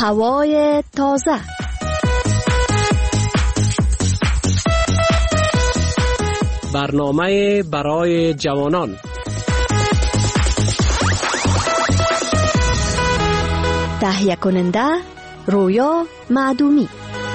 هوای تازه. برنامه برای جوانان. تهیه کننده رویا معدومی.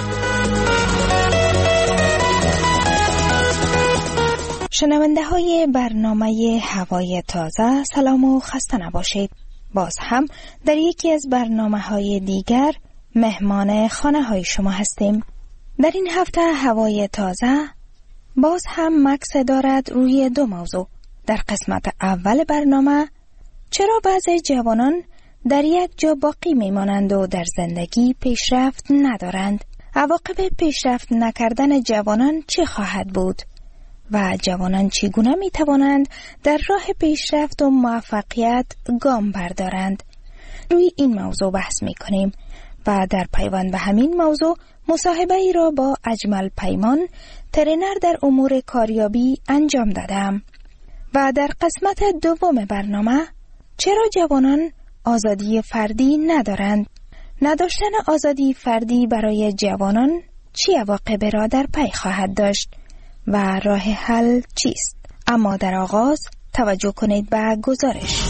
شنونده های برنامه هوای تازه، سلام و خسته نباشید. باز هم در یکی از برنامه های دیگر مهمان خانه های شما هستیم. در این هفته هوای تازه باز هم مکس دارد روی دو موضوع. در قسمت اول برنامه چرا بعضی جوانان در یک جا باقی میمانند و در زندگی پیشرفت ندارند؟ عواقب پیشرفت نکردن جوانان چه خواهد بود؟ و جوانان چگونه می توانند در راه پیشرفت و موفقیت گام بردارند؟ روی این موضوع بحث می کنیم و در پیوند به همین موضوع مصاحبه ای را با اجمل پیمان، ترینر در امور کاریابی انجام دادم. و در قسمت دوم برنامه چرا جوانان آزادی فردی ندارند؟ نداشتن آزادی فردی برای جوانان چه عواقبی را در پی خواهد داشت و راه حل چیست؟ اما در آغاز توجه کنید به گزارش.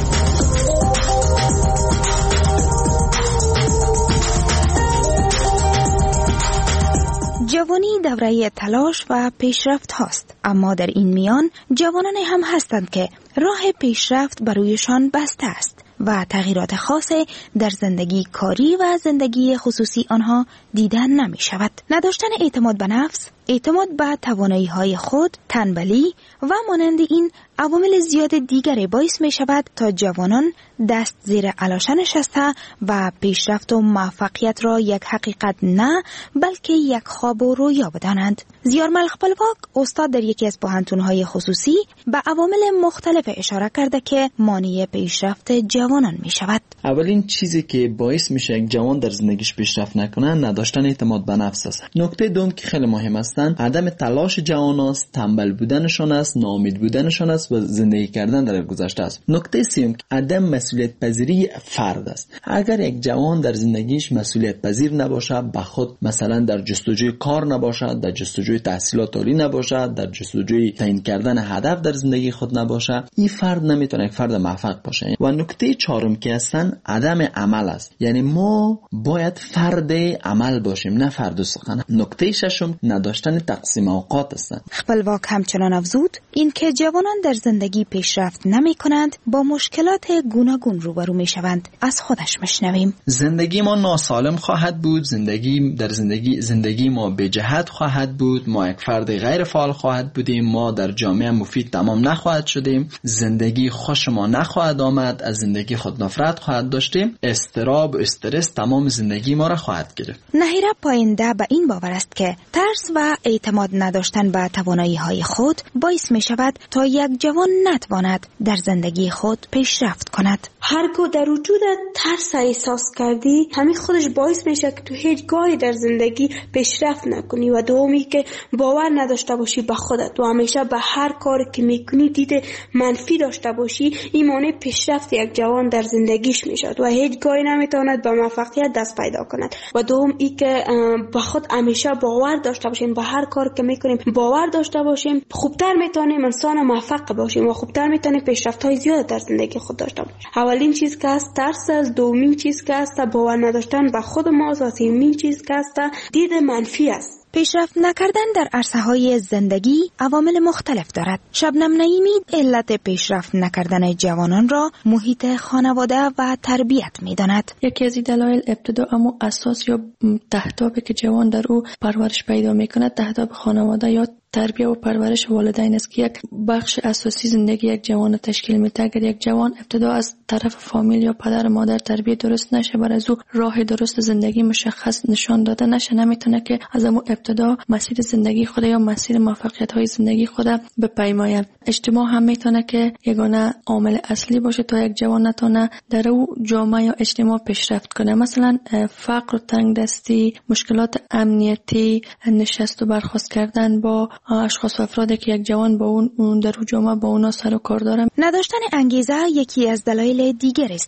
جوانی دوره تلاش و پیشرفت هاست، اما در این میان جوانان هم هستند که راه پیشرفت برویشان بسته است و تغییرات خاصی در زندگی کاری و زندگی خصوصی آنها دیدن نمی شود. نداشتن اعتماد به نفس، اعتماد به توانایی های خود، تنبلی و مانند این عوامل زیاد دیگری باعث می شود تا جوانان دست زیر علاشه نشسته و پیشرفت و موفقیت را یک حقیقت نه بلکه یک خواب و رویا بدانند. زیارمل خپلواک استاد در یکی از پوهنتون‌های خصوصی به عوامل مختلف اشاره کرده که مانع پیشرفت جوانان می شود. اولین چیزی که باعث میشه یک جوان در زندگیش پیشرفت نکنه نداشتن اعتماد به نفس است. نکته دوم که خیلی مهم است عدم تلاش جوان است، تنبل بودنشان است، ناامید بودنشان است و زندگی کردن در گذشته است. نکته سوم عدم مسئولیت پذیری فرد است. اگر یک جوان در زندگیش مسئولیت پذیر نباشه، به خود مثلا در جستجوی کار نباشد، در جستجوی تحصیلات عالی نباشد، در جستجوی تعیین کردن هدف در زندگی خود نباشه، این فرد نمیتونه یک فرد موفق باشه. و نکته چهارم که هستن عدم عمل است. یعنی ما باید فرد عمل باشیم، نه فرد سخن. نکته ششم نداشتن تقسیم اوقات است. خپلواک همچنان افزود اینکه جوانان در زندگی پیشرفت نمی کنند با مشکلات گوناگون روبرو می شوند. از خودش مشنویم. زندگی ما ناسالم خواهد بود، زندگی ما به جهت خواهد بود، ما یک فرد غیر فعال خواهد بودیم، ما در جامعه مفید تمام نخواهد شدیم، زندگی خوش ما نخواهد آمد، از زندگی خود نفرت خواهد داشتیم، اضطراب و استرس تمام زندگی ما را خواهد گرفت. نهیره پاینده به این باور است که ترس و اعتماد نداشتن به توانایی های خود باعث می شود تا یک جوان نتواند در زندگی خود پیشرفت کند. هرگاه در وجود ترس احساس کردی، همین خودش باعث میشه که تو هیچ گاهی در زندگی پیشرفت نکنی. و دومی که باور نداشته باشی به خودت و همیشه به هر کاری که میکنی دید منفی داشته باشی، این مانع پیشرفت یک جوان در زندگیش میشد و هیچ گاهی نمیتواند به موفقیت دست پیدا کند. و دوم ای که به خود همیشه باور داشته باشیم، به هر کار که میکنیم باور داشته باشیم، خوبتر میتونیم انسان موفق باشیم و خوبتر میتونیم پیشرفت های زیاد در زندگی خود داشته باشیم. اولین چیز که است ترس است، دومین چیز که است باور نداشتن به خود ماست و سومین چیز که است دید منفی است. پیشرفت نکردن در عرصه‌های زندگی عوامل مختلف دارد. شبنم نعیمی علت پیشرفت نکردن جوانان را محیط خانواده و تربیت می‌داند. یکی از دلایل ابتدا اما اساس یا تهدابی که جوان در او پرورش پیدا می‌کند تهداب خانواده یا تربیت و پرورش والدین است که یک بخش اساسی زندگی یک جوان تشکیل میده. اگر یک جوان ابتدا از طرف فامیل یا پدر و مادر تربیت درست نشه، برای از او راه درست زندگی مشخص نشان داده نشه، نمیتونه که از اون ابتدا مسیر زندگی خود یا مسیر موفقیت های زندگی خود بپیماید. اجتماع هم میتونه که یگانه عامل اصلی باشه تا یک جوان نتونه در او جامعه یا اجتماع پیشرفت کنه. مثلا فقر و تنگدستی، مشکلات امنیتی، نشست و برخاست کردن با اشخاص و افرادی که یک جوان با اون در جامعه با اونا سر و کار داره. نداشتن انگیزه یکی از دلایل دیگر است که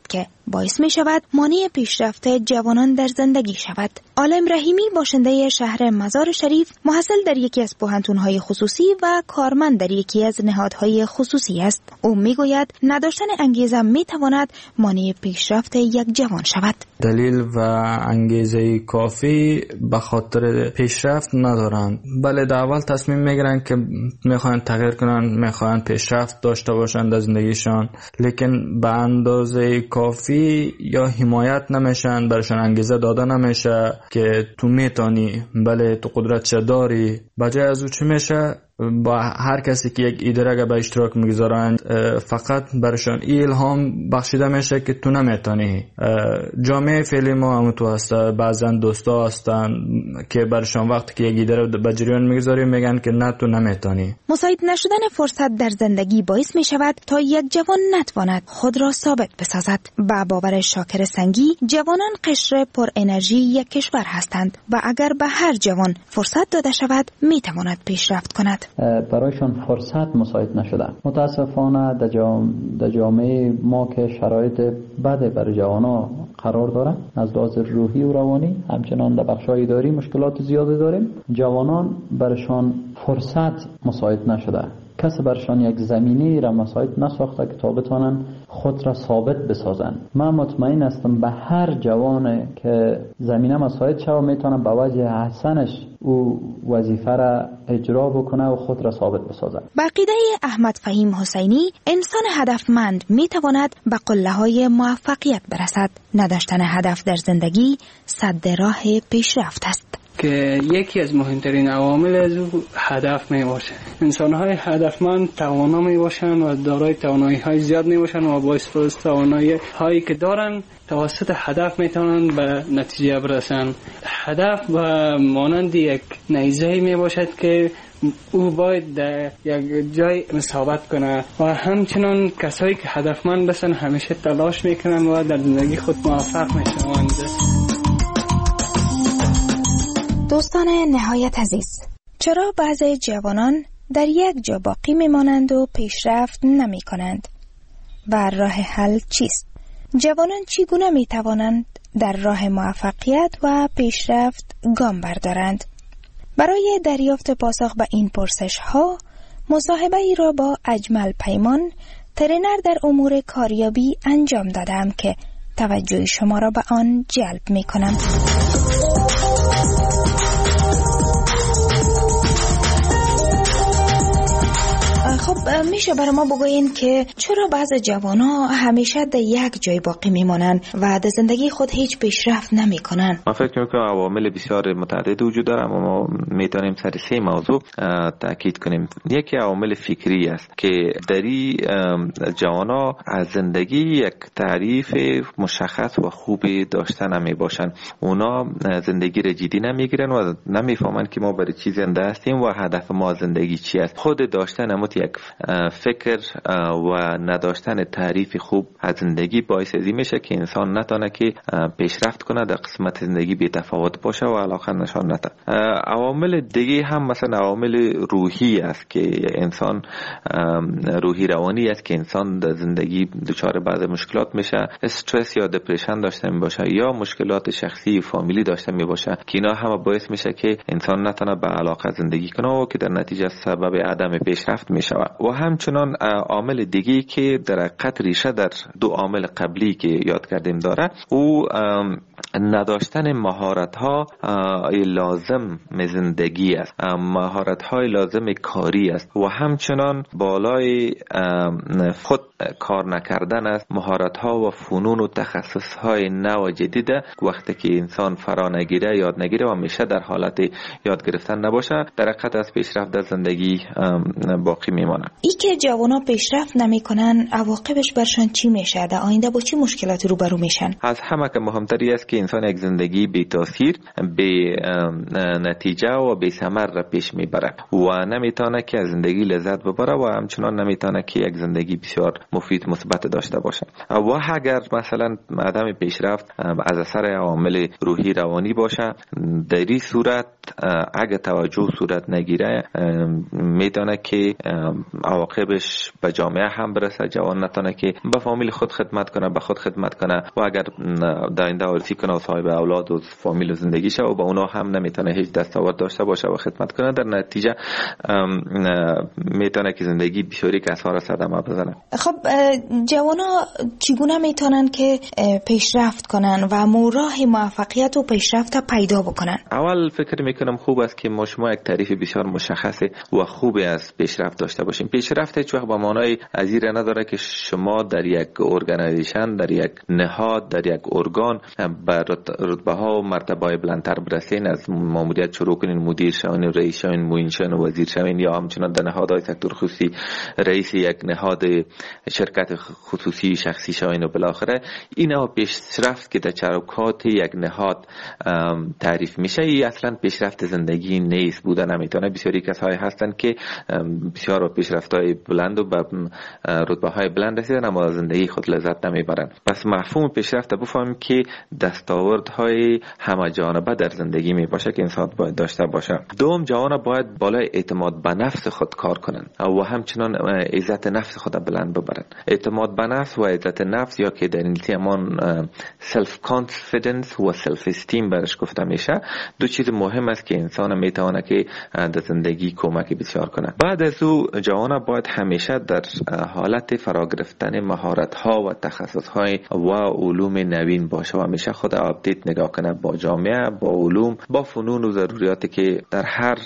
باعث می شود مانع پیشرفت جوانان در زندگی شود. عالم رحیمی باشنده شهر مزار شریف، محصل در یکی از پوهنتون‌های خصوصی و کارمند در یکی از نهادهای خصوصی است. او می گوید نداشتن انگیزه می تواند مانع پیشرفت یک جوان شود. دلیل و انگیزه کافی به خاطر پیشرفت ندارند. بله، در اول تصمیم میگیرن که میخوان تغییر کنن، میخوان پیشرفت داشته باشند در زندگیشان، لیکن به اندازه کافی یا حمایت نمیشن، برشان انگیزه داده نمیشه که تو میتونی، بله تو قدرت داری. بجای از او چی میشه؟ با هر کسی که یک ایده را به اشتراک میگذارند فقط برشان الهام بخشیده میشه که تو نمیتونی. جامعه فعلی ما هم تو هست، بعضا دوستا هستن که برشان وقتی که یک ایده را به جریان میگذاری میگن که نه تو نمیتونی. مساعد نشدن فرصت در زندگی باعث می شود تا یک جوان نتواند خود را ثابت بسازد. با باور شاکر سنگی، جوانان قشر پر انرژی یک کشور هستند و اگر به هر جوان فرصت داده شود می تواند پیشرفت کند. برایشان فرصت مساعد نشده. متاسفانه در جامعه ما که شرایط بد برای جوانا قرار داره، از لحاظ روحی و روانی، همچنان در بخش‌های اداری مشکلات زیادی داریم. جوانان برشان فرصت مساعد نشده. کسی برشان یک زمینی را مساعد نساخته که تا بتوانند خود را ثابت بسازند. من مطمئن هستم به هر جوان که زمینه مساعد شود میتونه به وجه حسنش او وظیفه را اجرا بکنه و خود را ثابت بسازد. با عقیده احمد فهیم حسینی، انسان هدفمند میتواند به قله‌های موفقیت برسد. نداشتن هدف در زندگی سد راه پیشرفت است. که یکی از مهمترین عوامل از او هدف می باشه. انسان‌های هدفمند توانا می باشند و دارای توانایی‌های زیاد می باشند و با استفاده از توانایی‌هایی که دارند توسط هدف می توانند به نتیجه برسند. هدف و مانند یک نیزه می باشد که او باید در یک جای ثابت کنه و همچنان کسایی که هدفمند هستند همیشه تلاش میکنند و در زندگی خود موفق میشوند. دوستان نهایت عزیز، چرا بعضی جوانان در یک جا باقی میمانند و پیشرفت نمی کنند؟ و راه حل چیست؟ جوانان چگونه می توانند در راه موفقیت و پیشرفت گام بردارند؟ برای دریافت پاسخ به این پرسش ها، مصاحبه ای را با اجمل پیمان، ترینر در امور کاریابی انجام دادم که توجه شما را به آن جلب می کنم. خب میشه برای ما بگوین که چرا بعض جوان‌ها همیشه در یک جای باقی میمانند و در زندگی خود هیچ پیشرفت نمیکنن؟ من فکر میکنم عوامل بسیار متعدد وجود داره، اما ما میتونیم سر 3 موضوع تاکید کنیم. یکی عوامل فکری است که دری جوان‌ها از زندگی یک تعریف مشخص و خوبی داشتن نمی باشن. اونا زندگی را جدی نمیگیرن و نمیفهمن که ما برای چی زنده هستیم و هدف ما زندگی چی است. خود داشتن یک فکر و نداشتن تعریف خوب از زندگی باعث ازی میشه که انسان نتونه که پیشرفت کنه، در قسمت زندگی بی تفاوت باشه و علاقه نشان نده. عوامل دیگه هم مثلا عوامل روحی است که انسان روحی روانی است که انسان در زندگی دچار بعض مشکلات میشه، استرس یا دپرشن داشته میباشه یا مشکلات شخصی فامیلی داشته میباشه که اینا هم باعث میشه که انسان نتونه به علاقه زندگی کنه و که در نتیجه سبب عدم پیشرفت میشه. و همچنان عامل دیگه که در حقیقت ریشه در 2 عامل قبلی که یاد کردیم داره، او نداشتن مهارت ها لازم زندگی است، مهارت های لازم کاری است و همچنان بالای خود کار نکردن است. مهارت ها و فنون و تخصص های نو و جدید وقتی که انسان فرا نگیره، یاد نگیره و همیشه در حالت یاد گرفتن نباشه، در حقیقت از پیشرفت در زندگی باقی میمانه. ای که جوانا پیشرفت نمیکنن عواقبش برشان چی میشه؟ در آینده با چی مشکلاتی روبرو میشن؟ از همه که مهمتری است که انسان یک زندگی بی تاثیر، بی نتیجه و بی ثمر را پیش میبره و نمیتونه که از زندگی لذت ببره و همچنان نمیتونه که یک زندگی بسیار مفید مثبت داشته باشه. و اگر مثلا عدم پیشرفت از اثر عوامل روحی روانی باشه، در این صورت اگه توجه صورت نگیره میتونه که عواقبش به جامعه هم برسه. جوان نتونه که به فامیل خود خدمت کنه، به خود خدمت کنه و اگر در آینده آرزو کنه و صاحب اولاد و فامیل و زندگی شه و با اونا هم نمیتونه هیچ دستاورد داشته باشه و خدمت کنه، در نتیجه میتونه که زندگی بسیاری کسا را صدمه بزنه. خب جوانا چگونه میتونن که پیشرفت کنن و راه موفقیت و پیشرفت پیدا بکنن؟ اول فکر میکنم خوب است که ما شما یک تعریف بسیار مشخص و خوبی از پیشرفت داشته باشیم. پیشرفت هیچ وقت با معنای ازیره نداره که شما در یک ارگانایزیشن، در یک نهاد، در یک ارگان به رتبه ها و مرتبه بلندتر برسین، از ماموریت شروع کنین، مدیر شوین، رئیس شوین، معین شوین، وزیر شوین، یا همچنان در نهادهای سکتور خصوصی رئیس یک نهاد شرکت خصوصی شخصی شوین و بالاخره اینا پیشرفت که در چروکات یک نهاد تعریف میشه. ای اصلا پیشرفت زندگی نیست، بوده نمیتونه. بسیاری کسایی هستن که بسیار پیشرفت‌های بلند و به رتبه‌های بلند رسیدن اما زندگی خود لذت نمیبرن. پس مفهوم پیشرفت بفهمیم که دستاوردهای همه جانبه در زندگی می باشه که انسان باید داشته باشه. دوم، جوان باید بالای اعتماد به نفس خود کار کنن و همچنان عزت نفس خود بلند ببرن. اعتماد به نفس و عزت نفس یا که در انگلیسی همان سلف کانفیدنس و سلف استیم برش گفته میشه، دو چیز مهم است که انسان میتونه که در زندگی کمک بسیار کنه. بعد از او جوان باید همیشه در حالت فرا گرفتن مهارت ها و تخصص های و علوم نوین باشه و همیشه خود آپدیت نگاه کنه با جامعه، با علوم، با فنون و ضروریاتی که در هر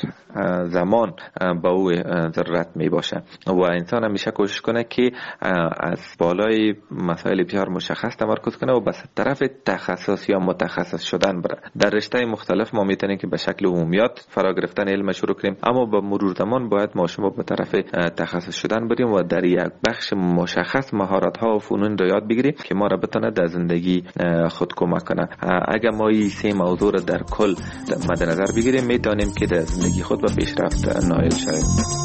زمان با او ضرورت می باشه و انسان همیشه کوشش کنه که از بالای مسائل بسیار مشخص تمرکز کنه و به طرف تخصص یا متخصص شدن بره. در رشته مختلف ما میتونیم که به شکل عمومیات فرا گرفتن علم شروع کنیم، اما با مرور زمان باید ما شما به طرف تخصص شدن بریم و در یک بخش مشخص مهارت ها و فنون رو یاد بگیریم که ما را بتونه در زندگی خود کمک کنه. اگر ما این سه موضوع را در کل مد نظر بگیریم میتونیم که در زندگی خود به پیشرفت نائل شویم.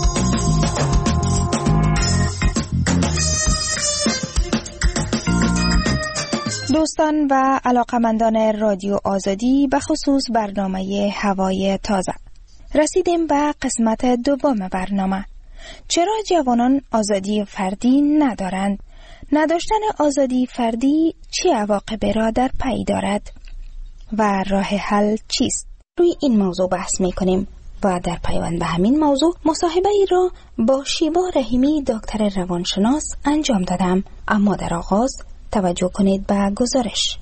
دوستان و علاقمندان رادیو آزادی، به خصوص برنامه هوای تازه، رسیدیم به قسمت دوم برنامه. چرا جوانان آزادی فردی ندارند؟ نداشتن آزادی فردی چه عواقبی را در پی دارد و راه حل چیست؟ روی این موضوع بحث می‌کنیم و در پیوند به همین موضوع مصاحبه ای را با شیبا رحیمی دکتر روانشناس انجام دادم. اما در آغاز توجه کنید به گزارش.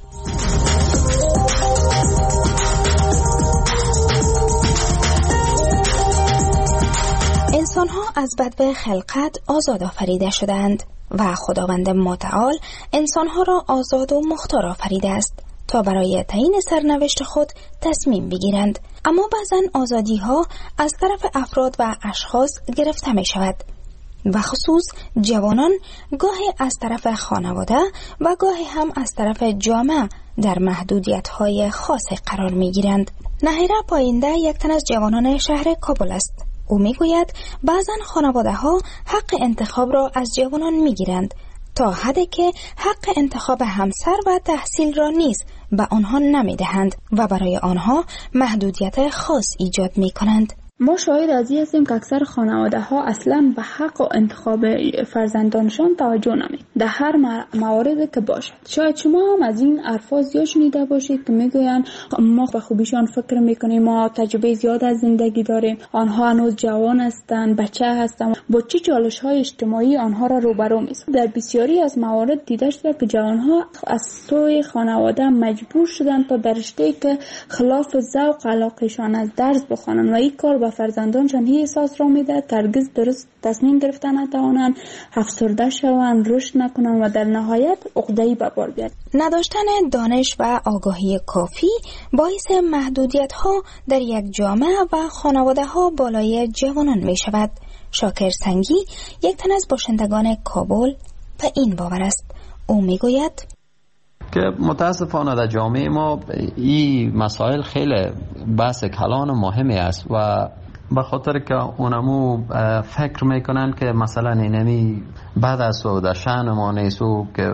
انسان‌ها از بدو خلقت آزاد آفریده شدند و خداوند متعال انسان‌ها را آزاد و مختار آفریده است تا برای تعیین سرنوشت خود تصمیم بگیرند. اما بعضن آزادی‌ها از طرف افراد و اشخاص گرفته می شود و خصوص جوانان گاهی از طرف خانواده و گاهی هم از طرف جامعه در محدودیت‌های خاصی قرار می‌گیرند. نهیره پاینده یک تن از جوانان شهر کابل است. او می‌گوید بعضن خانواده‌ها حق انتخاب را از جوانان می‌گیرند تا حدی که حق انتخاب همسر و تحصیل را نیز به آنها نمی‌دهند و برای آنها محدودیت خاص ایجاد می‌کنند. ما شاهد از این هستیم که اکثر خانواده ها اصلا به حق و انتخاب فرزندانشان توجه نمی در هر موارد که باشد. شاید شما هم از این الفاظ زیاد شنیده باشید که میگویند ما به خوبیشان فکر میکنیم، ما تجربه زیاد از زندگی داریم، آنها هنوز جوان هستند، بچه هستند، با چه چالش های اجتماعی آنها را روبرو می‌سازد. در بسیاری از موارد دیده شده که جوانها از سوی خانواده مجبور شدند تا در رشته‌ای که خلاف ذوق علاقه‌شان از درس بخوانند و این کار فرزندانشان هی احساس را میده که هرگز درست تصمیم گرفتن نتوانند، افسرده شوند، رشد نکنند و در نهایت عقده‌ای به بار بیاید. نداشتن دانش و آگاهی کافی باعث محدودیت ها در یک جامعه و خانواده ها بالای جوانان می شود. شاکر سنگی یک تن از باشندگان کابل به این باور است. او می گوید که متاسفانه در جامعه ما این مسائل خیلی بحث کلان و مهمی است و به خاطر که اونمو فکر میکنن که مثلا اینمی بعد از و در شأن ما نیست و که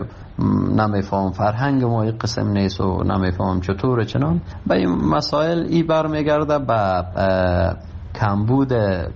نمیفهم فرهنگ ما این قسم نیست و نمیفهم چطور چنان به این مسائل ای برمیگرده به کمبود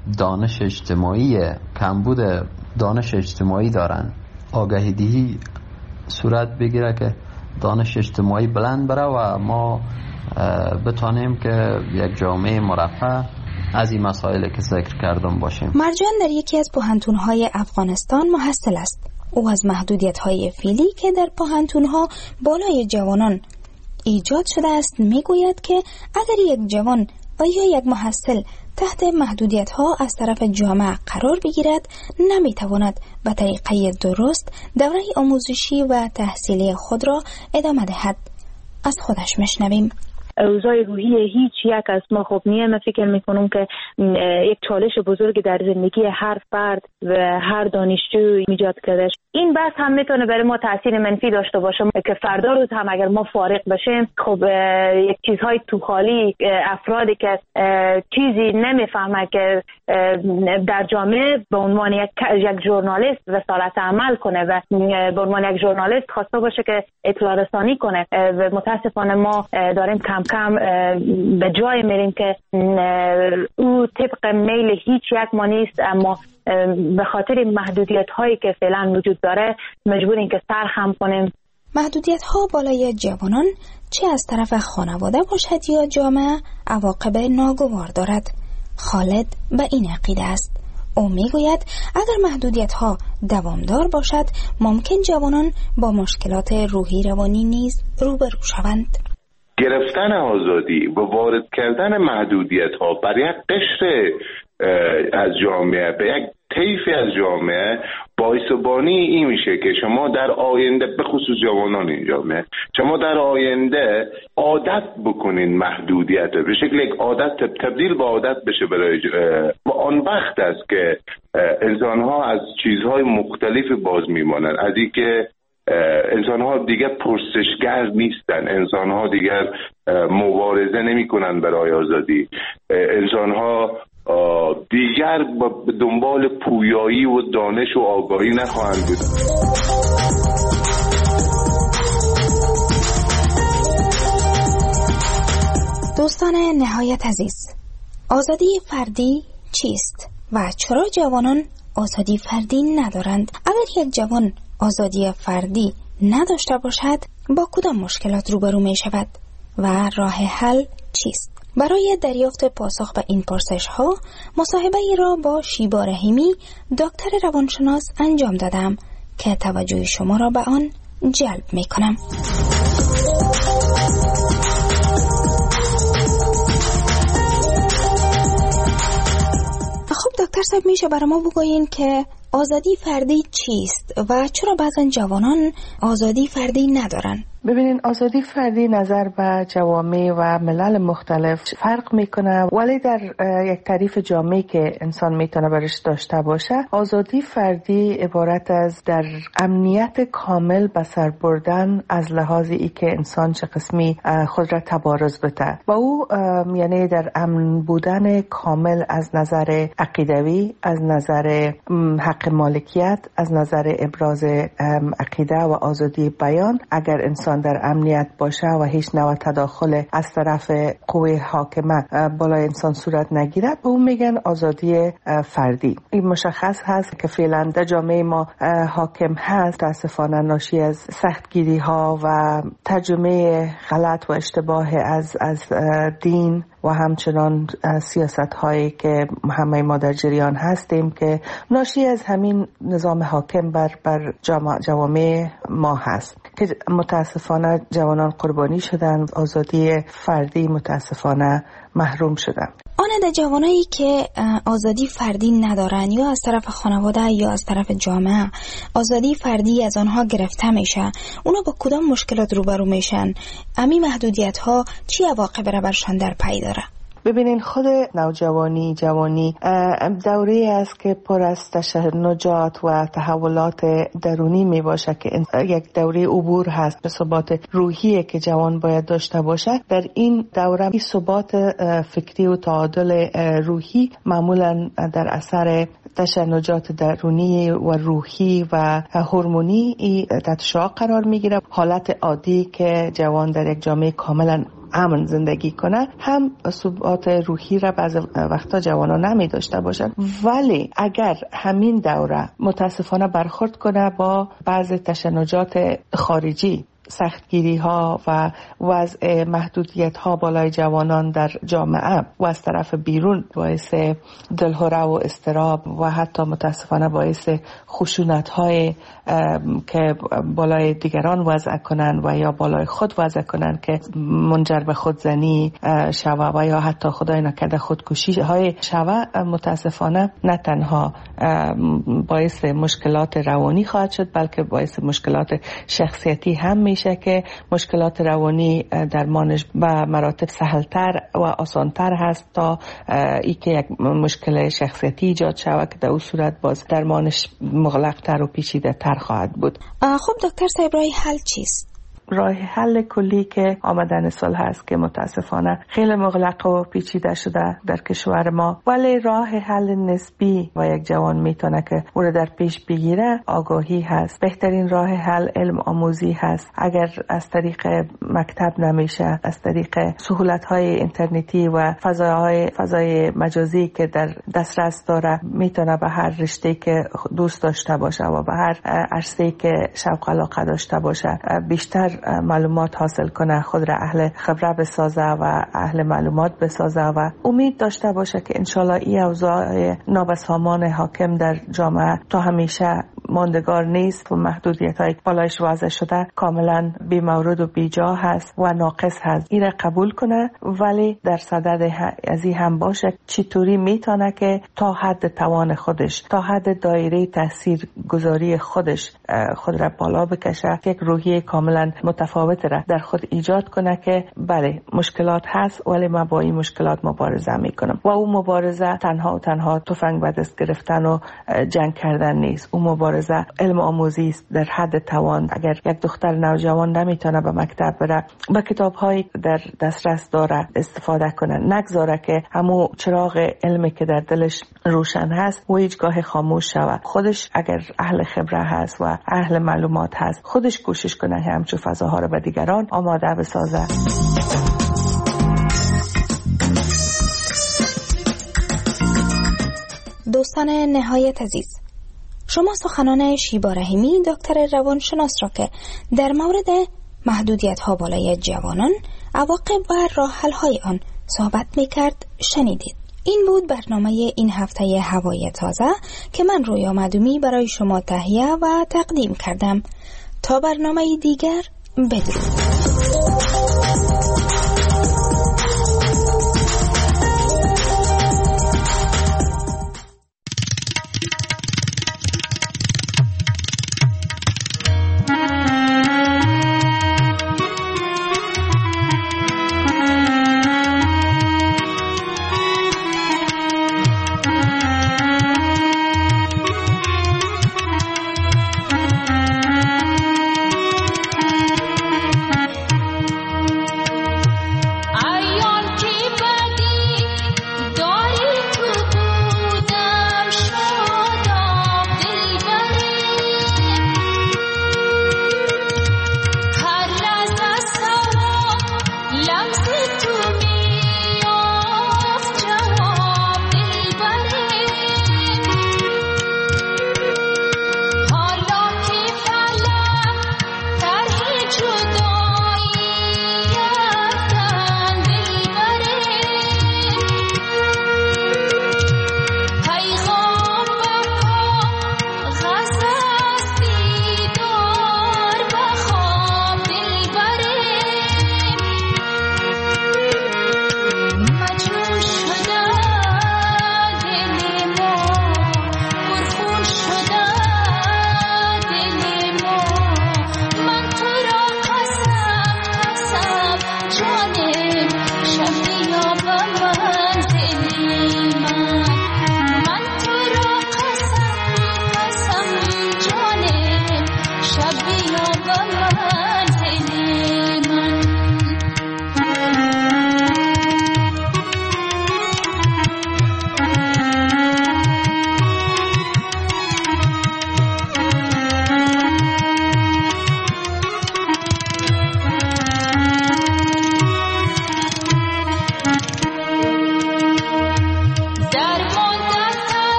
دانش اجتماعی دارن، آگاهی دهی صورت بگیره که دانش اجتماعی بلند بره و ما بتانیم که یک جامعه مرفه از این مسائلی که ذکر کردم باشیم. مرجان در یکی از پوهنتون‌های افغانستان محصل است. او از محدودیت‌های فعلی که در پوهنتون‌ها بالای جوانان ایجاد شده است میگوید که اگر یک جوان و یا یک محصل تحت محدودیت‌ها از طرف جامعه قرار بگیرد، نمیتواند به طریقه درست دوره آموزشی و تحصیلی خود را ادامه دهد. از خودش میشنویم. اوضاع روحی هیچ یک از ما خوب نیست. من فکر میکنم که یک چالش بزرگ در زندگی هر فرد و هر دانشجو ایجاد کرده. این بحث هم میتونه برای ما تاثیر منفی داشته باشه که فردا روز هم اگر ما فارغ بشیم، خب یک چیزهای تو خالی، افرادی که چیزی نمیفهمه که در جامعه به عنوان یک ژورنالیست رسالت عمل کنه و به عنوان یک ژورنالیست خواسته باشه که اطلاع رسانی کنه و متاسفانه ما داریم کم به جای میریم که او طبق میل هیچ یک ما نیست، اما به خاطر محدودیت هایی که فعلا وجود داره مجبوریم که سر خم کنیم. محدودیت ها بالای جوانان چه از طرف خانواده باشد یا جامعه عواقب ناگوار دارد. خالد به این عقیده است. او میگوید اگر محدودیت ها دوامدار باشد ممکن جوانان با مشکلات روحی روانی نیز روبرو شوند. گرفتن آزادی و وارد کردن محدودیت ها بر یک قشر از جامعه به یک طیفی از جامعه باعث و بانی این میشه که شما در آینده، به خصوص جوانان این جامعه، شما در آینده عادت بکنین محدودیت به شکل یک عادت تبدیل به عادت بشه برای و آن وقت است که انسان ها از چیزهای مختلف باز میمانند. از این که انسان ها دیگر پرسشگر نیستن، انسان ها دیگر مبارزه نمی کنن برای آزادی، انسان ها دیگر به دنبال پویایی و دانش و آگاهی نخواهند بود. دوستان نهایت عزیز، آزادی فردی چیست و چرا جوانان آزادی فردی ندارند؟ اگر یک جوان آزادی فردی نداشته باشد با کدام مشکلات روبرو می شود و راه حل چیست؟ برای دریافت پاسخ به این پرسش ها مصاحبه ای را با شیبا رحیمی دکتر روانشناس انجام دادم که توجه شما را به آن جلب می کنم. خب دکتر صاحب، میشه برای ما بگویین که آزادی فردی چیست و چرا بعضن جوانان آزادی فردی ندارن؟ ببینین، آزادی فردی نظر به جوامع و ملل مختلف فرق میکنه، ولی در یک تعریف جامعی که انسان میتونه برش داشته باشه، آزادی فردی عبارت از در امنیت کامل به سر بردن از لحاظ ای که انسان چه قسمی خود را تبارز بده و او یعنی در امن بودن کامل از نظر عقیدوی، از نظر حق مالکیت، از نظر ابراز عقیده و آزادی بیان. اگر انسان در امنیت باشه و هیچ نوع تداخل از طرف قوه حاکمه بالای انسان صورت نگیره، به اون میگن آزادی فردی. این مشخص هست که فعلا در جامعه ما حاکم هست، متاسفانه ناشی از سختگیری ها و ترجمه غلط و اشتباه از دین و همچنان سیاست هایی که همه ما در جریان هستیم که ناشی از همین نظام حاکم بر جوامع ما هست که متاسفانه جوانان قربانی شدن، آزادی فردی متاسفانه محروم شدن. آن جوانایی که آزادی فردی ندارن یا از طرف خانواده یا از طرف جامعه آزادی فردی از آنها گرفته میشه، اونا با کدام مشکلات روبرو میشن؟ امی محدودیت ها چی عواقب را برشان در پی داره؟ ببینین، خود نوجوانی جوانی دوره است که پر از تشنجات و تحولات درونی می باشه که یک دوره عبور هست به ثبات روحی که جوان باید داشته باشه. در این دوره ثبات فکری و تعادل روحی معمولا در اثر تشنجات درونی و روحی و هورمونی تحت شعاع قرار میگیره. حالت عادی که جوان در یک جامعه کاملا امن زندگی کنه، هم ثبات روحی را بعض وقتا جوانان نمی داشته باشند. ولی اگر همین دوره متاسفانه برخورد کنه با بعض تشنجات خارجی، سختگیری ها و وضع محدودیت ها بالای جوانان در جامعه و از طرف بیرون باعث دلهره و اضطراب و حتی متاسفانه باعث خشونت های که بالای دیگران وضع کنن و یا بالای خود وضع کنن که منجر به خودزنی شوه و یا حتی خدای نکرده خودکشی های شوه، متاسفانه نه تنها باعث مشکلات روانی خواهد شد بلکه باعث مشکلات شخصیتی هم میشه که مشکلات روانی درمانش به مراتب سهلتر و آسانتر هست تا ای که یک مشکل شخصیتی ایجاد شود که در اون صورت باز درمانش مغلق‌تر و پیچیده‌تر خواهد بود. خب دکتر صاحب، راه حل چیست؟ راه حل کلی که آمدن سال هست که متاسفانه خیلی مغلق و پیچیده شده در کشور ما، ولی راه حل نسبی و یک جوان میتونه که او رو در پیش بگیره آگاهی هست. بهترین راه حل علم آموزی هست. اگر از طریق مکتب نمیشه، از طریق سهولت‌های اینترنتی و فضای مجازی که در دسترس داره، میتونه به هر رشته که دوست داشته باشه و به هر عرصه‌ای که شوق علاقه داشته باشه بیشتر معلومات حاصل کنه، خود را اهل خبره بسازه و اهل معلومات بسازه و امید داشته باشه که انشالله این اوضاع نابسامان حاکم در جامعه تا همیشه ماندگار نیست و محدودیت های بالایش وضع شده کاملا بی مورد و بی جا هست و ناقص هست. این را قبول کنه، ولی در صدد از این هم باشه چطوری میتونه که تا حد توان خودش، تا حد دایره تاثیر گذاری خودش خود را بالا بکشه، یک روحیه کاملا متفاوت را در خود ایجاد کنه که بله مشکلات هست ولی من با این مشکلات مبارزه میکنم. و اون مبارزه تنها تفنگ به دست گرفتن و جنگ کردن نیست. اون مبارزه علم آموزی است در حد توان. اگر یک دختر نوجوان نمیتونه به مکتب بره، با کتاب‌هایی در دسترس داره استفاده کنه، نگذاره که همون چراغ علمی که در دلش روشن هست و هیچگاه خاموش شود. خودش اگر اهل خبره هست و اهل معلومات هست، خودش کوشش کنه همچون فضاها رو به دیگران آماده بسازه. دوستان نهایت عزیز، شما سخنان شیبا رحیمی دکتر روانشناس را که در مورد محدودیت‌ها بالای جوانان، عواقب و راه حل‌های آن صحبت می‌کرد شنیدید. این بود برنامه این هفته هوای تازه که من رویا معدومی برای شما تهیه و تقدیم کردم. تا برنامه دیگر، بدرود.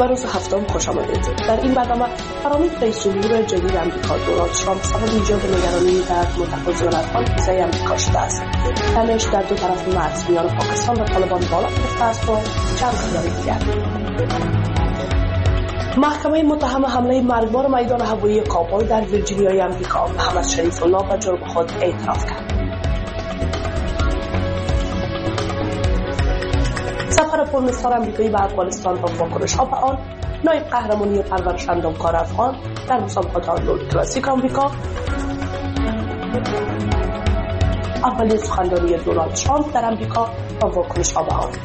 به روز هفتم خوش آمدید. در این برنامه فرامین رئیس جمهور جدید آمریکا دونالد ترامپ سبب ایجاد نگرانی در متقاضیان افغان ویزای آمریکا شده است. تنش در دو طرف مرز میان پاکستان و طالبان بالا گرفته است و چند خبری دیگر. محکمه متهم حمله مرگبار میدان هوایی کابل در ویرجینیای آمریکا محمد شریف الله به جرم خود اعتراف کرد. سفر پرمصداق آمریکایی به افغانستان و واکنش‌ها به آن، نایب قهرمانی پرورش اندامکار افغان در مسابقات آرنولد کلاسیک آمریکا، اولین سخنرانی دونالد ترامپ در آمریکا و واکنش‌ها به آن.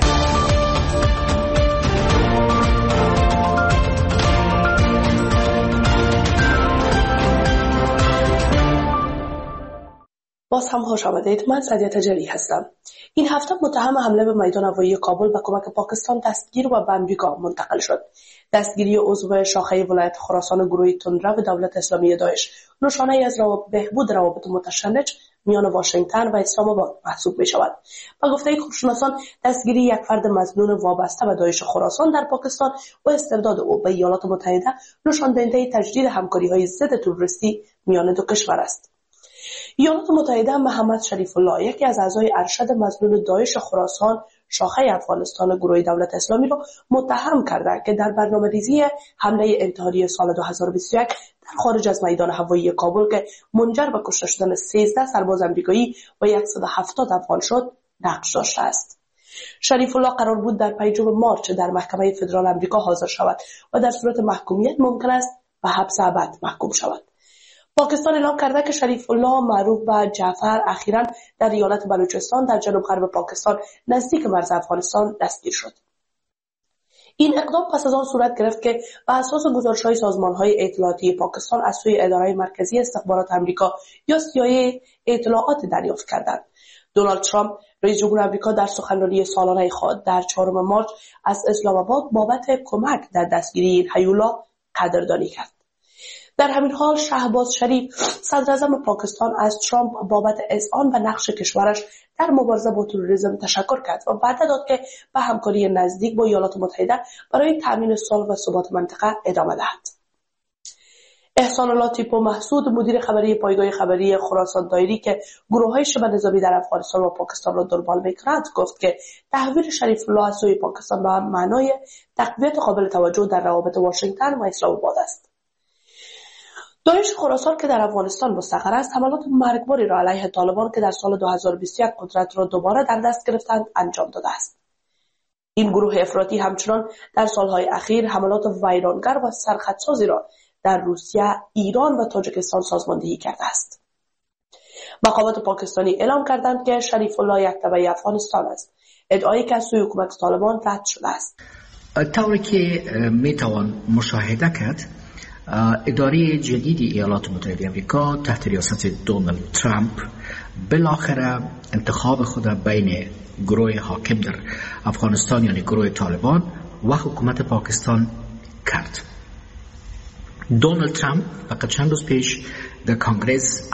باز هم خوش آمدید. من سعدیه تجری هستم. این هفته متهم حمله به میدان هوایی کابل به کمک پاکستان دستگیر و به آمریکا منتقل شد. دستگیری عضو شاخه ولایت خراسان گروه تندرو دولت اسلامی داعش نشانه‌ای از بهبود روابط متشنج میان واشنگتن و اسلام آباد محسوب می شود. با گفته کارشناسان، دستگیری یک فرد مظنون وابسته به داعش خراسان در پاکستان و استرداد او به ایالات متحده نشان دهنده تجدید همکاری‌های ضد تروریستی میان دو کشور است. ایالات متحده محمد شریف الله، یکی از اعضای ارشد مظنون داعش خراسان شاخه افغانستان گروه دولت اسلامی را متهم کرده که در برنامه‌ریزی حمله انتحاری سال 2021 در خارج از میدان هوایی کابل که منجر به کشته شدن 13 سرباز آمریکایی و 170 افغان شد نقش داشته است. شریف الله قرار بود در 5 مارس در محکمه فدرال آمریکا حاضر شود و در صورت محکومیت ممکن است به حبس ابد محکوم شود. پاکستان اعلام کرده که شریف الله معروف به جعفر اخیراً در ایالت بلوچستان در جنوب غرب پاکستان نزدیک مرز افغانستان دستگیر شد. این اقدام پس از آن صورت گرفت که بر اساس گزارش‌های سازمان‌های اطلاعاتی پاکستان از سوی اداره مرکزی استخبارات آمریکا یا CIA اطلاعات دریافت کردند. دونالد ترامپ رئیس جمهور آمریکا در سخنرانی سالانه خود در 4 مارس از اسلام آباد بابت کمک در دستگیری این هیولا قدردانی کرد. در همین حال شهباز شریف صدراعظم پاکستان از ترامپ بابت اذعان به نقش کشورش در مبارزه با تروریسم تشکر کرد و وعده داد که به همکاری نزدیک با ایالات متحده برای تامین صلح و ثبات منطقه ادامه دهد. احسان الله تیپو محسود، مدیر خبری پایگاه خبری خراسان دایری که گروه‌های شبه نظامی در افغانستان و پاکستان را دنبال می‌کنند، گفت که تحویل شریف الله از سوی پاکستان به معنای تقویت قابل توجه در روابط واشنگتن و اسلام آباد است. داعش خراسان که در افغانستان مستقر است، حملات مرگباری را علیه طالبان که در سال 2021 قدرت را دوباره در دست گرفتند انجام داده است. این گروه افراطی همچنان در سالهای اخیر حملات ویرانگر و سرخطسازی را در روسیه، ایران و تاجیکستان سازماندهی کرده است. مقامات پاکستانی اعلام کردند که شریف الله یک تبع افغانستان است، ادعایی که از سوی حکومت طالبان رد شده است. طوری که میتوان مشاهده کرد، اداره جدید ایالات متحده آمریکا تحت ریاست دونالد ترامپ بالاخره انتخاب خود بین گروه حاکم در افغانستان یعنی گروه طالبان و حکومت پاکستان کرد. دونالد ترامپ فقط چند روز پیش در کنگره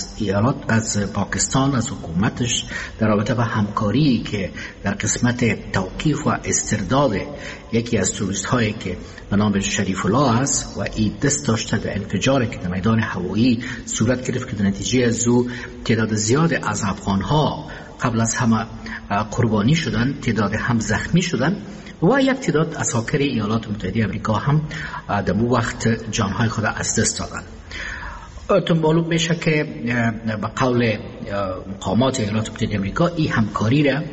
از پاکستان از حکومتش در رابطه با همکاری که در قسمت توقیف و استرداد یکی از توریست هایی که به نام شریف الله است و این دست داشته در انفجاری که در میدان هوایی صورت گرفت که در نتیجه از او تعداد زیاد از افغان ها قبل از همه قربانی شدن، تعداد هم زخمی شدن و یک تعداد عساکر ایالات متحده آمریکا هم در اون وقت جانهای خود از دست دادن. تو معلوم میشه که به قول مقامات ایالات متحده آمریکا این همکاری را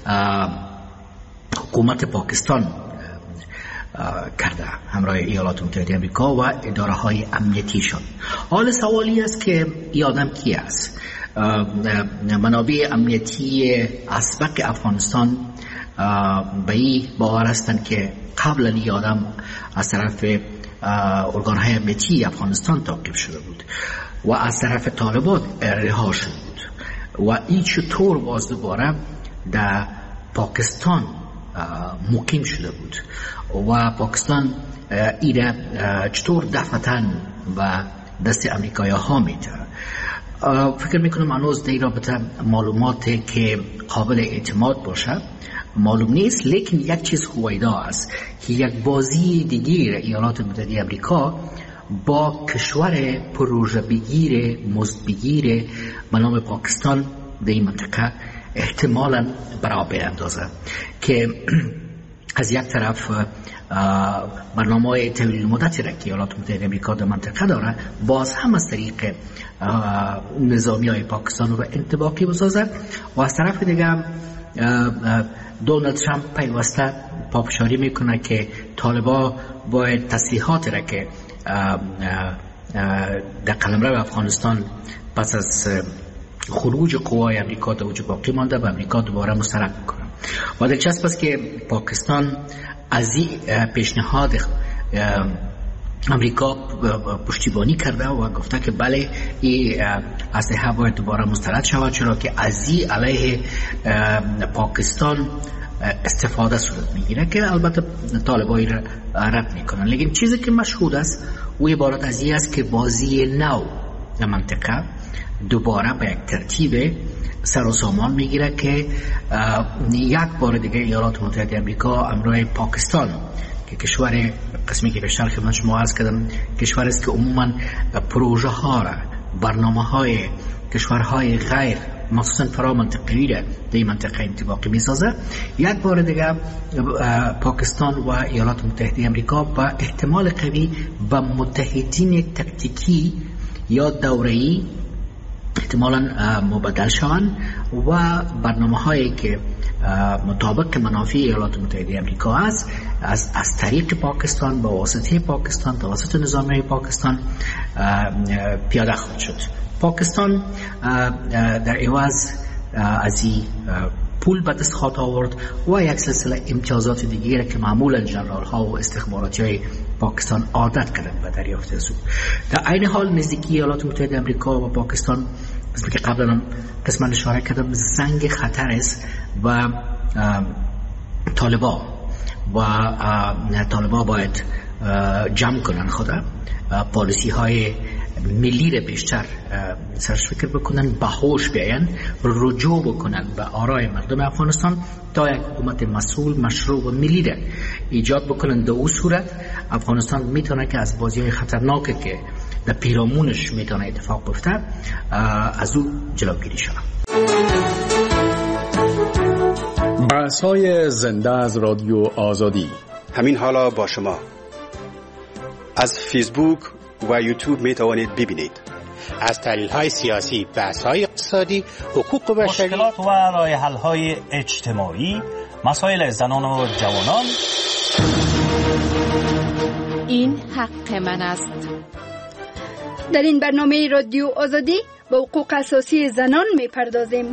حکومت پاکستان کرده همراه ایالات متحده آمریکا و اداره های امنیتیشان. حال سوالی است که این آدم کی است؟ منابع امنیتی اسبق افغانستان به این باور هستند که قبل این آدم از طرف ارگان‌های امنیتی افغانستان تعقیب شده بود و از طرف طالبان رها شده بود و این چطور باز دوباره در پاکستان مقیم شده بود و پاکستان ایره چطور دفعتن و دست امریکایی ها میده. فکر میکنم هنوز در رابطه معلوماتی که قابل اعتماد باشه معلوم نیست، لیکن یک چیز هویدا است که یک بازی دیگه ایالات متحده آمریکا با کشور پروژه بگیر مزد بگیر به نام پاکستان در این منطقه احتمالاً برای اندازه که از یک طرف برنامه طویل مدتی را که ایالات متحده آمریکا در منطقه داره باز هم از طریق نظامی های پاکستان رو انطباقی بسازد و از طرف دیگه دونالد ترامپ پیوسته پافشاری میکنه که طالبا باید تسلیحات را که در قلمرو افغانستان پس از خروج قوای امریکا در وجود باقی مانده به امریکا دوباره مسترد میکنه و دلچسب است که پاکستان از این پیشنهاد امریکا پشتیبانی کرده و گفته که بله این اسلحه باید دوباره مسترد شود، چرا که از این علیه پاکستان استفاده صورت میگیره که البته طالبایی را رد میکنن. لیکن چیزی که مشهود است و عبارت از این است که بازی نو در منطقه دوباره به یک ترتیب سر و سامان میگیره که یک بار دیگه ایالات متحده آمریکا همراه پاکستان که کشور قسمی که بیشتر خدمت شما عرض کردم کشور است که عموما پروژه ها را برنامه های کشورهای غیر مخصوصا فرامنطقه‌ای را در این منطقه انطباقی میسازه، یک بار دیگه پاکستان و ایالات متحده آمریکا با احتمال قوی به متحدین تکتیکی یا دوره‌ای احتمالاً مبادل شوند و برنامه هایی که مطابق منافع ایالات متحده آمریکا است از طریق پاکستان با واسطه پاکستان توسط نظامی پاکستان پیاده خواهد شد. پاکستان در عوض از این پول به دست خواهد آورد و یک سلسله امتیازات دیگری که معمولا جنرال ها و استخباراتی های پاکستان عادت کردند به دریافت از او. در عین حال نزدیکی ایالات متحده آمریکا و پاکستان مثل که قبلا قسمت اشاره کردم زنگ خطر است و طالبا باید جمع کنن خدا پالیسی های ملی را بیشتر سرش فکر بکنن، به هوش بیاین، رجوع بکنن به آرای مردم افغانستان تا یک حکومت مسئول مشروع و ملی را ایجاد بکنن. در اون صورت افغانستان میتونه که از بازی های خطرناکی که در پیرامونش میتونه اتفاق بیفته از او جلوگیری شود. بحث‌های زنده از رادیو آزادی همین حالا با شما از فیسبوک و یوتیوب می توانید ببینید. از تحلیل‌های سیاسی، بحث‌های اقتصادی، حقوق بشری، مشکلات و راه حل‌های اجتماعی، مسائل زنان و جوانان. این حق من است. در این برنامه رادیو آزادی به حقوق اساسی زنان می‌پردازیم.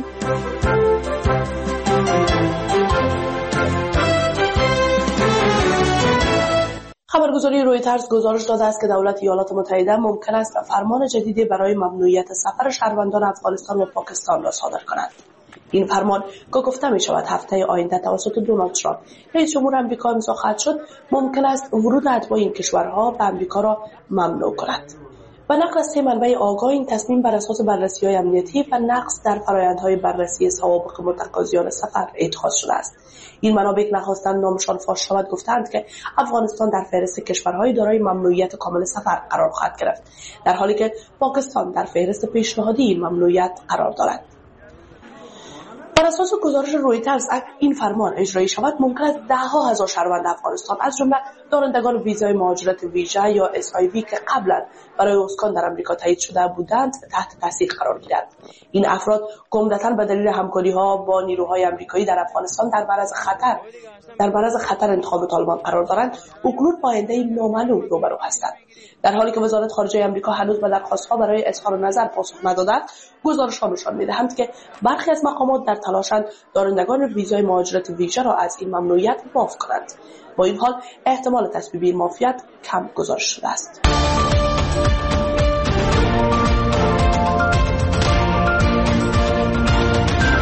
خبرگزاری رویترز گزارش داده است که دولت ایالات متحده ممکن است فرمان جدیدی برای ممنوعیت سفر شهروندان افغانستان و پاکستان را صادر کند. این فرمان که گفته می شود هفته آینده توسط دونالد ترامپ رئیس جمهور آمریکا امضا خواهد شد، ممکن است ورود اتباع این کشورها به آمریکا را ممنوع کند. و نقل از 3 منبع آگاه این تصمیم بر اساس بررسی‌های امنیتی و نقص در فرآیندهای بررسی سوابق متقاضیان سفر اتخاذ شده است. این منابع نخواستند نامشان فاش شود گفتند که افغانستان در فهرست کشورهای دارای ممنوعیت کامل سفر قرار خواهد گرفت، در حالی که پاکستان در فهرست پیشنهادی ممنوعیت قرار دارد. بر اساس گزارش رویترز این فرمان اجرایی شود، ممکن است ده‌ها هزار شهروند افغانستان از جمله دارندگان ویزای مهاجرت ویژه یا SIV که قبلا برای اسکان در آمریکا تایید شده بودند تحت تاثیر قرار گیرند. این افراد عمدتاً به دلیل همکاری‌ها با نیروهای آمریکایی در افغانستان در معرض خطر انتخاب طالبان قرار دارند، اکنون با آینده‌ای نامعلوم روبرو هستند. در حالی که وزارت خارجه آمریکا هنوز به درخواست‌ها برای اظهار نظر پاسخ ندادند، گزارش‌ها نشان می‌دهند که برخی از مقامات در تلاشند دارندگان ویزای مهاجرت ویژه را از این ممنوعیت معاف کنند. با این حال احتمال تصویب این معافیت کم گزارش شده است.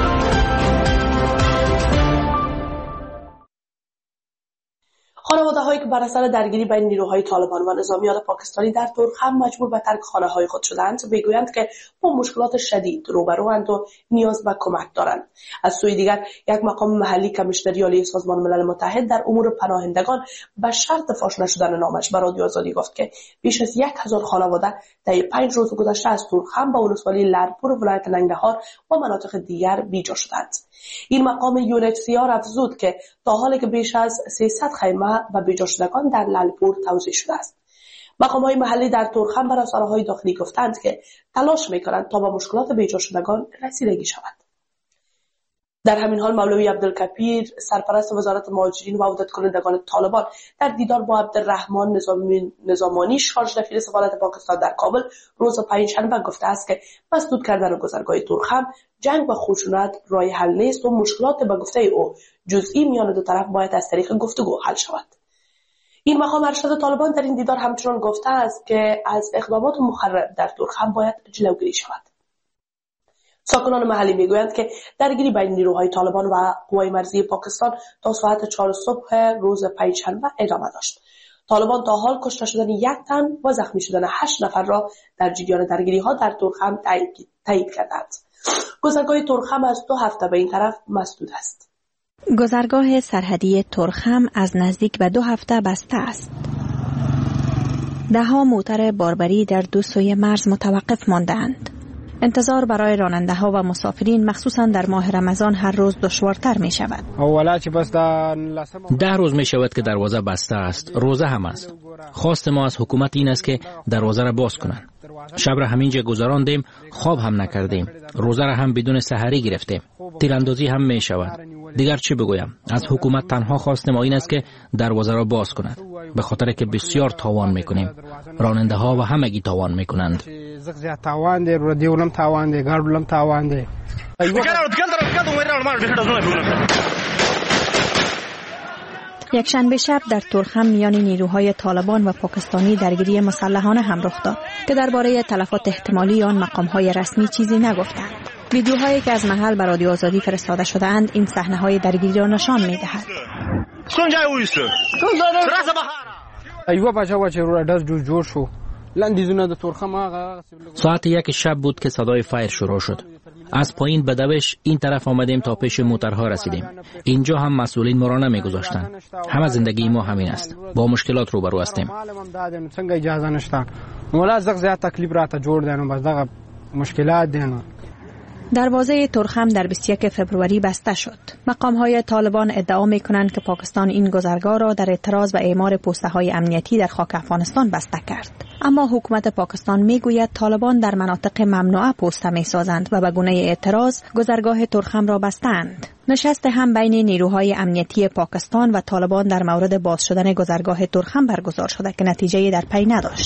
خانواده‌های خانه‌هایی که بر اثر درگیری بین نیروهای طالبان و نظامیان پاکستانی در تورخم مجبور به ترک خانه‌های خود شدند میگویند که با مشکلات شدید روبروند و نیاز به کمک دارند. از سوی دیگر یک مقام محلی کمیشنری عالی سازمان ملل متحد در امور پناهندگان به شرط فاش نشدن نامش به رادیو آزادی گفت که بیش از 1000 خانواده طی 5 روز گذشته از تورخم به ولسوالی لرپور ولایت ننگرهار و مناطق دیگر بیجا شدند. این مقام UNHCR افزود که تا حالی که بیش از 300 خیمه و بیجا شدگان در لرپور توزیع شده است. مقام‌های محلی در تورخم بر رسانه‌های داخلی گفتند که تلاش می‌کنند تا به مشکلات بیجا شدگان رسیدگی شود. در همین حال مولوی عبدالکبیر سرپرست وزارت مهاجرین و عودت کنندگان طالبان در دیدار با عبدالرحمن نظامانی شارژ دفیر سفارت پاکستان در کابل روز پنجشنبه گفته است که مسدود کردن گذرگاه تورخم جنگ و خشونت راه حل نیست و مشکلات به گفته او جزئی میان دو طرف باید از طریق گفتگو حل شود. این مقام ارشد طالبان در این دیدار همچنان گفته است که از اقدامات مخرب در تورخم باید جلوگیری شود. ساکنان محلی میگویند که درگیری بین نیروهای طالبان و قوای مرزی پاکستان تا ساعت 4 صبح روز پنجشنبه ادامه داشت. طالبان تا حال کشته شدن 1 تن و زخمی شدن 8 نفر را در جریان درگیری‌ها در تورخم تایید کردند. گذرگاه تورخم از 2 هفته به این طرف مسدود است. گذرگاه سرحدی تورخم از نزدیک به 2 هفته بسته است. ده‌ها موتر باربری در دو سوی مرز متوقف مانده‌اند. انتظار برای راننده ها و مسافرین مخصوصا در ماه رمضان هر روز دشوارتر می شود. 10 روز می شود که دروازه بسته است. روزه هم است. خواست ما از حکومت این است که دروازه را باز کنند. شب را همینجا گذراندیم، خواب هم نکردیم. روزه را هم بدون سحری گرفتیم. تیراندازی هم می شود. دیگر چی بگویم؟ از حکومت تنها خواست ما این است که دروازه را باز کند. به خاطر که بسیار تاوان میکنیم. راننده ها و همگی تاوان میکنند. یک شنبه شب در تورخم میان نیروهای طالبان و پاکستانی درگیری مسلحانه هم رخ داد که درباره تلفات احتمالی آن مقام‌های رسمی چیزی نگفتند. ویدیوهایی که از محل به رادیو آزادی فرستاده شده‌اند این صحنه‌های درگیری را نشان می‌دهد. ساعت 1 شب بود که صدای فایر شروع شد. از پایین به دوش این طرف آمدیم تا پیش موترها رسیدیم. اینجا هم مسئولین ما را نمیگذاشتند. همه زندگی ما همین است. با مشکلات روبرو هستیم. دروازه تورخم در 21 فبروری بسته شد. مقام‌های طالبان ادعا می‌کنند که پاکستان این گذرگاه را در اعتراض به اعمار پوسته‌های امنیتی در خاک افغانستان بسته کرد. اما حکومت پاکستان می‌گوید طالبان در مناطق ممنوعه پوسته می‌سازند و به گونه اعتراض گذرگاه تورخم را بستند. نشست هم بین نیروهای امنیتی پاکستان و طالبان در مورد باز شدن گذرگاه تورخم برگزار شده که نتیجه‌ای در پی نداشت.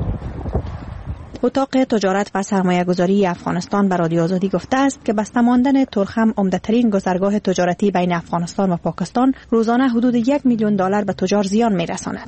اتاق تجارت و سرمایه‌گذاری افغانستان به رادیو آزادی گفته است که بسته ماندن تورخم عمده‌ترین گذرگاه تجارتی بین افغانستان و پاکستان روزانه حدود $1 میلیون به تجار زیان می‌رساند.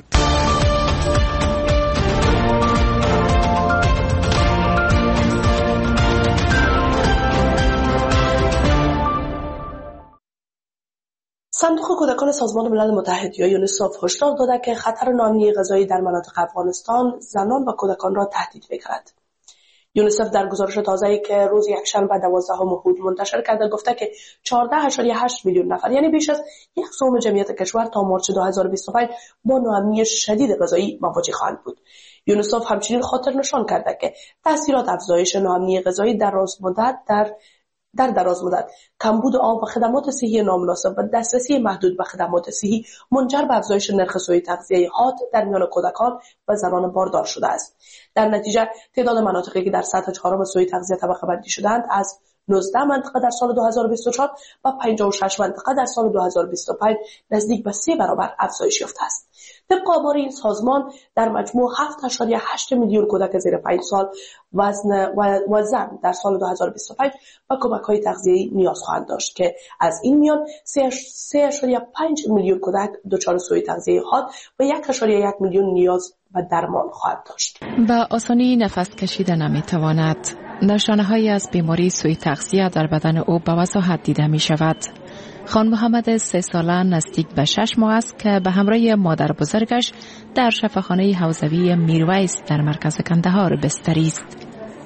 صندوق کودکان سازمان ملل متحد یا یونیسف هشدار داده که خطر ناامنی غذایی در مناطق افغانستان زنان و کودکان را تهدید می‌کند. یونیسف در گزارش تازه‌ای که روز یکشنبه 12 مرداد منتشر کرده گفته که 14.8 میلیون نفر یعنی بیش از 1/3 جمعیت کشور تا مارس 2025 با ناامنی شدید غذایی مواجه خواهند بود. یونیسف همچنین خاطر نشان کرده که تاثیرات افزایش ناامنی غذایی در دراز مدت، کمبود آب و خدمات صحی نامناسب و دسترسی محدود به خدمات صحی منجر به افزایش نرخ سوء تغذیه حاد در میان کودکان و زنان باردار شده است. در نتیجه تعداد مناطقی که در سطح 4 سوء تغذیه طبقه بندی شدند از 19 منطقه در سال 2024 و 56 منطقه در سال 2025 نزدیک به 3 برابر افزایش یافته است. طبق آمار این سازمان در مجموع 7.8 میلیون کودک زیر 5 سال و زن در سال 2025 و کمک‌های تغذیه‌ای نیاز خواهند داشت که از این میان 3.5 میلیون کودک دچار سوء تغذیه حاد و 1.1 میلیون نیاز و درمان خواهد داشت. به آسانی نفس کشیده نمی‌تواند. نشانه‌هایی از بیماری سوء تغذیه در بدن او به وضاحت دیده می‌شود. خان محمد 3 ساله نزدیک به 6 ماه است که به همراه مادر بزرگش در شفاخانه حوزوی میرویس در مرکز کندهار بستری است.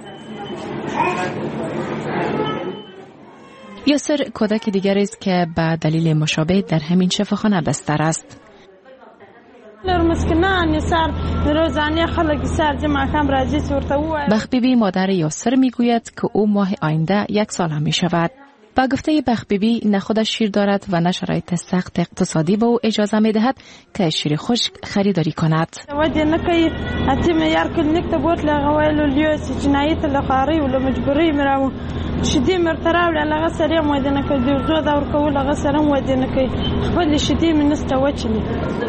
یاسر کودک دیگری است که به دلیل مشابه در همین شفاخانه بستر است. بخبیبی مادر یاسر میگوید که او ماه آینده 1 ساله می شود. با گفته بخبیبی نه خودش شیر دارد و نه شرایط سخت اقتصادی به او اجازه می دهد که شیر خشک خریداری کند. شدی مرتراو لغه سره مودنه که دیوزو دور کول لغه سره مودنه که خپل شدی منسته وچلی.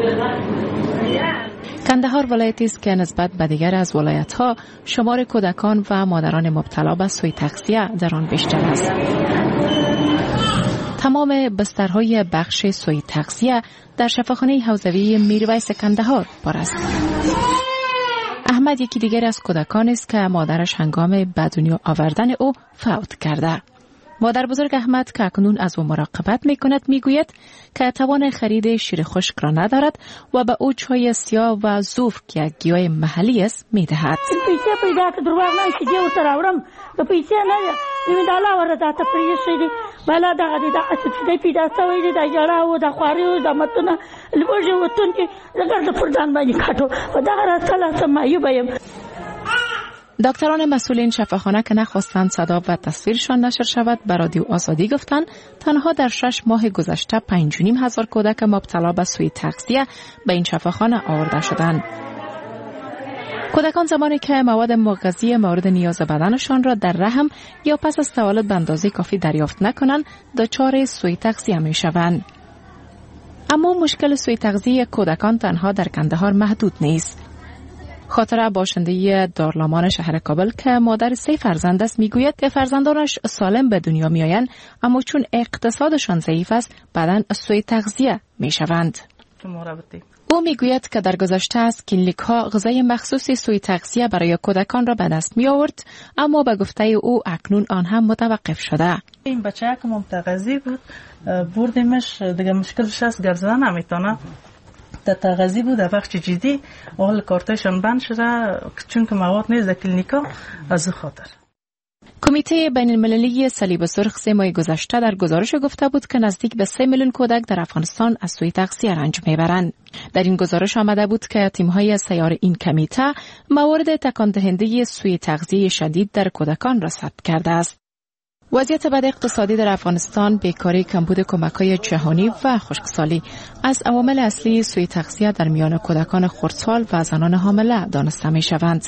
کندهار ولایتی است که نسبت به دیگر از ولایت‌ها شمار کودکان و مادران مبتلا به سوء تغذیه در آن بیشتر است. تمام بسترهای بخش سوء تغذیه در شفاخانه حوزوی میرویس کندهار پر است. احمد یکی دیگر از کودکان است که مادرش هنگام به دنیا آوردن او فوت کرده. مادر بزرگ احمد که اکنون از او مراقبت می کند می گوید که توان خرید شیر خشک را ندارد و به او چای سیاه و زوف که یک گیاه محلی است می دهد. پیسه پیدا که درواغ نشی دیو تراورم که پیسه نه می دالا ورده تا پریشی دی بالا دغه د اسفدی پیدا سوی دی د جړه او د خواري او د متونه لوجه وتون کې زګر د پردان باندې کاټو و دغه راځه سمایو بیم. دکتران مسئولین شفاخانه که نخواستند صدا و تصویرشان نشر شود به رادیو آزادی گفتند تنها در 6 ماه گذشته 5,500 کودک مبتلا به سوء تغذیه به این شفاخانه آورده شدند. کودکان زمانی که مواد مغذی مورد نیاز بدنشان را در رحم یا پس از تولد به اندازه کافی دریافت نکنند دچار سوء تغذیه می شوند. اما مشکل سوء تغذیه کودکان تنها در کندهار محدود نیست. خاطره باشنده دارلامان شهر کابل که مادر 3 فرزند است میگوید که فرزندانش سالم به دنیا میآیند اما چون اقتصادشان ضعیف است بعداً سوء تغذیه میشوند. او میگوید که در گذشته از کلینیک ها غذای مخصوصی سوء تغذیه برای کودکان را به دست می آورد اما به گفته او اکنون آن هم متوقف شده. این بچه که متغذی بود بردیمش دیگه مشکلش از گرزده نمیتونه. در تغذیه بود در بخش جدی اول کارتشان بند شده چون که مواد نیست در کلینیکا از خاطر. کمیته بین المللی صلیب سرخ 3 ماه گذشته در گزارش گفته بود که نزدیک به 3 میلیون کودک در افغانستان از سوء تغذیه رنج میبرند. در این گزارش آمده بود که تیم‌های سیار این کمیته موارد تکان دهنده سوء تغذیه شدید در کودکان را ثبت کرده است. وضعیت بد اقتصادی در افغانستان، بیکاری، کمبود کمک‌های جهانی و خشکسالی از عوامل اصلی سوء تغذیه در میان کودکان خردسال و زنان حامله دانسته می‌شوند.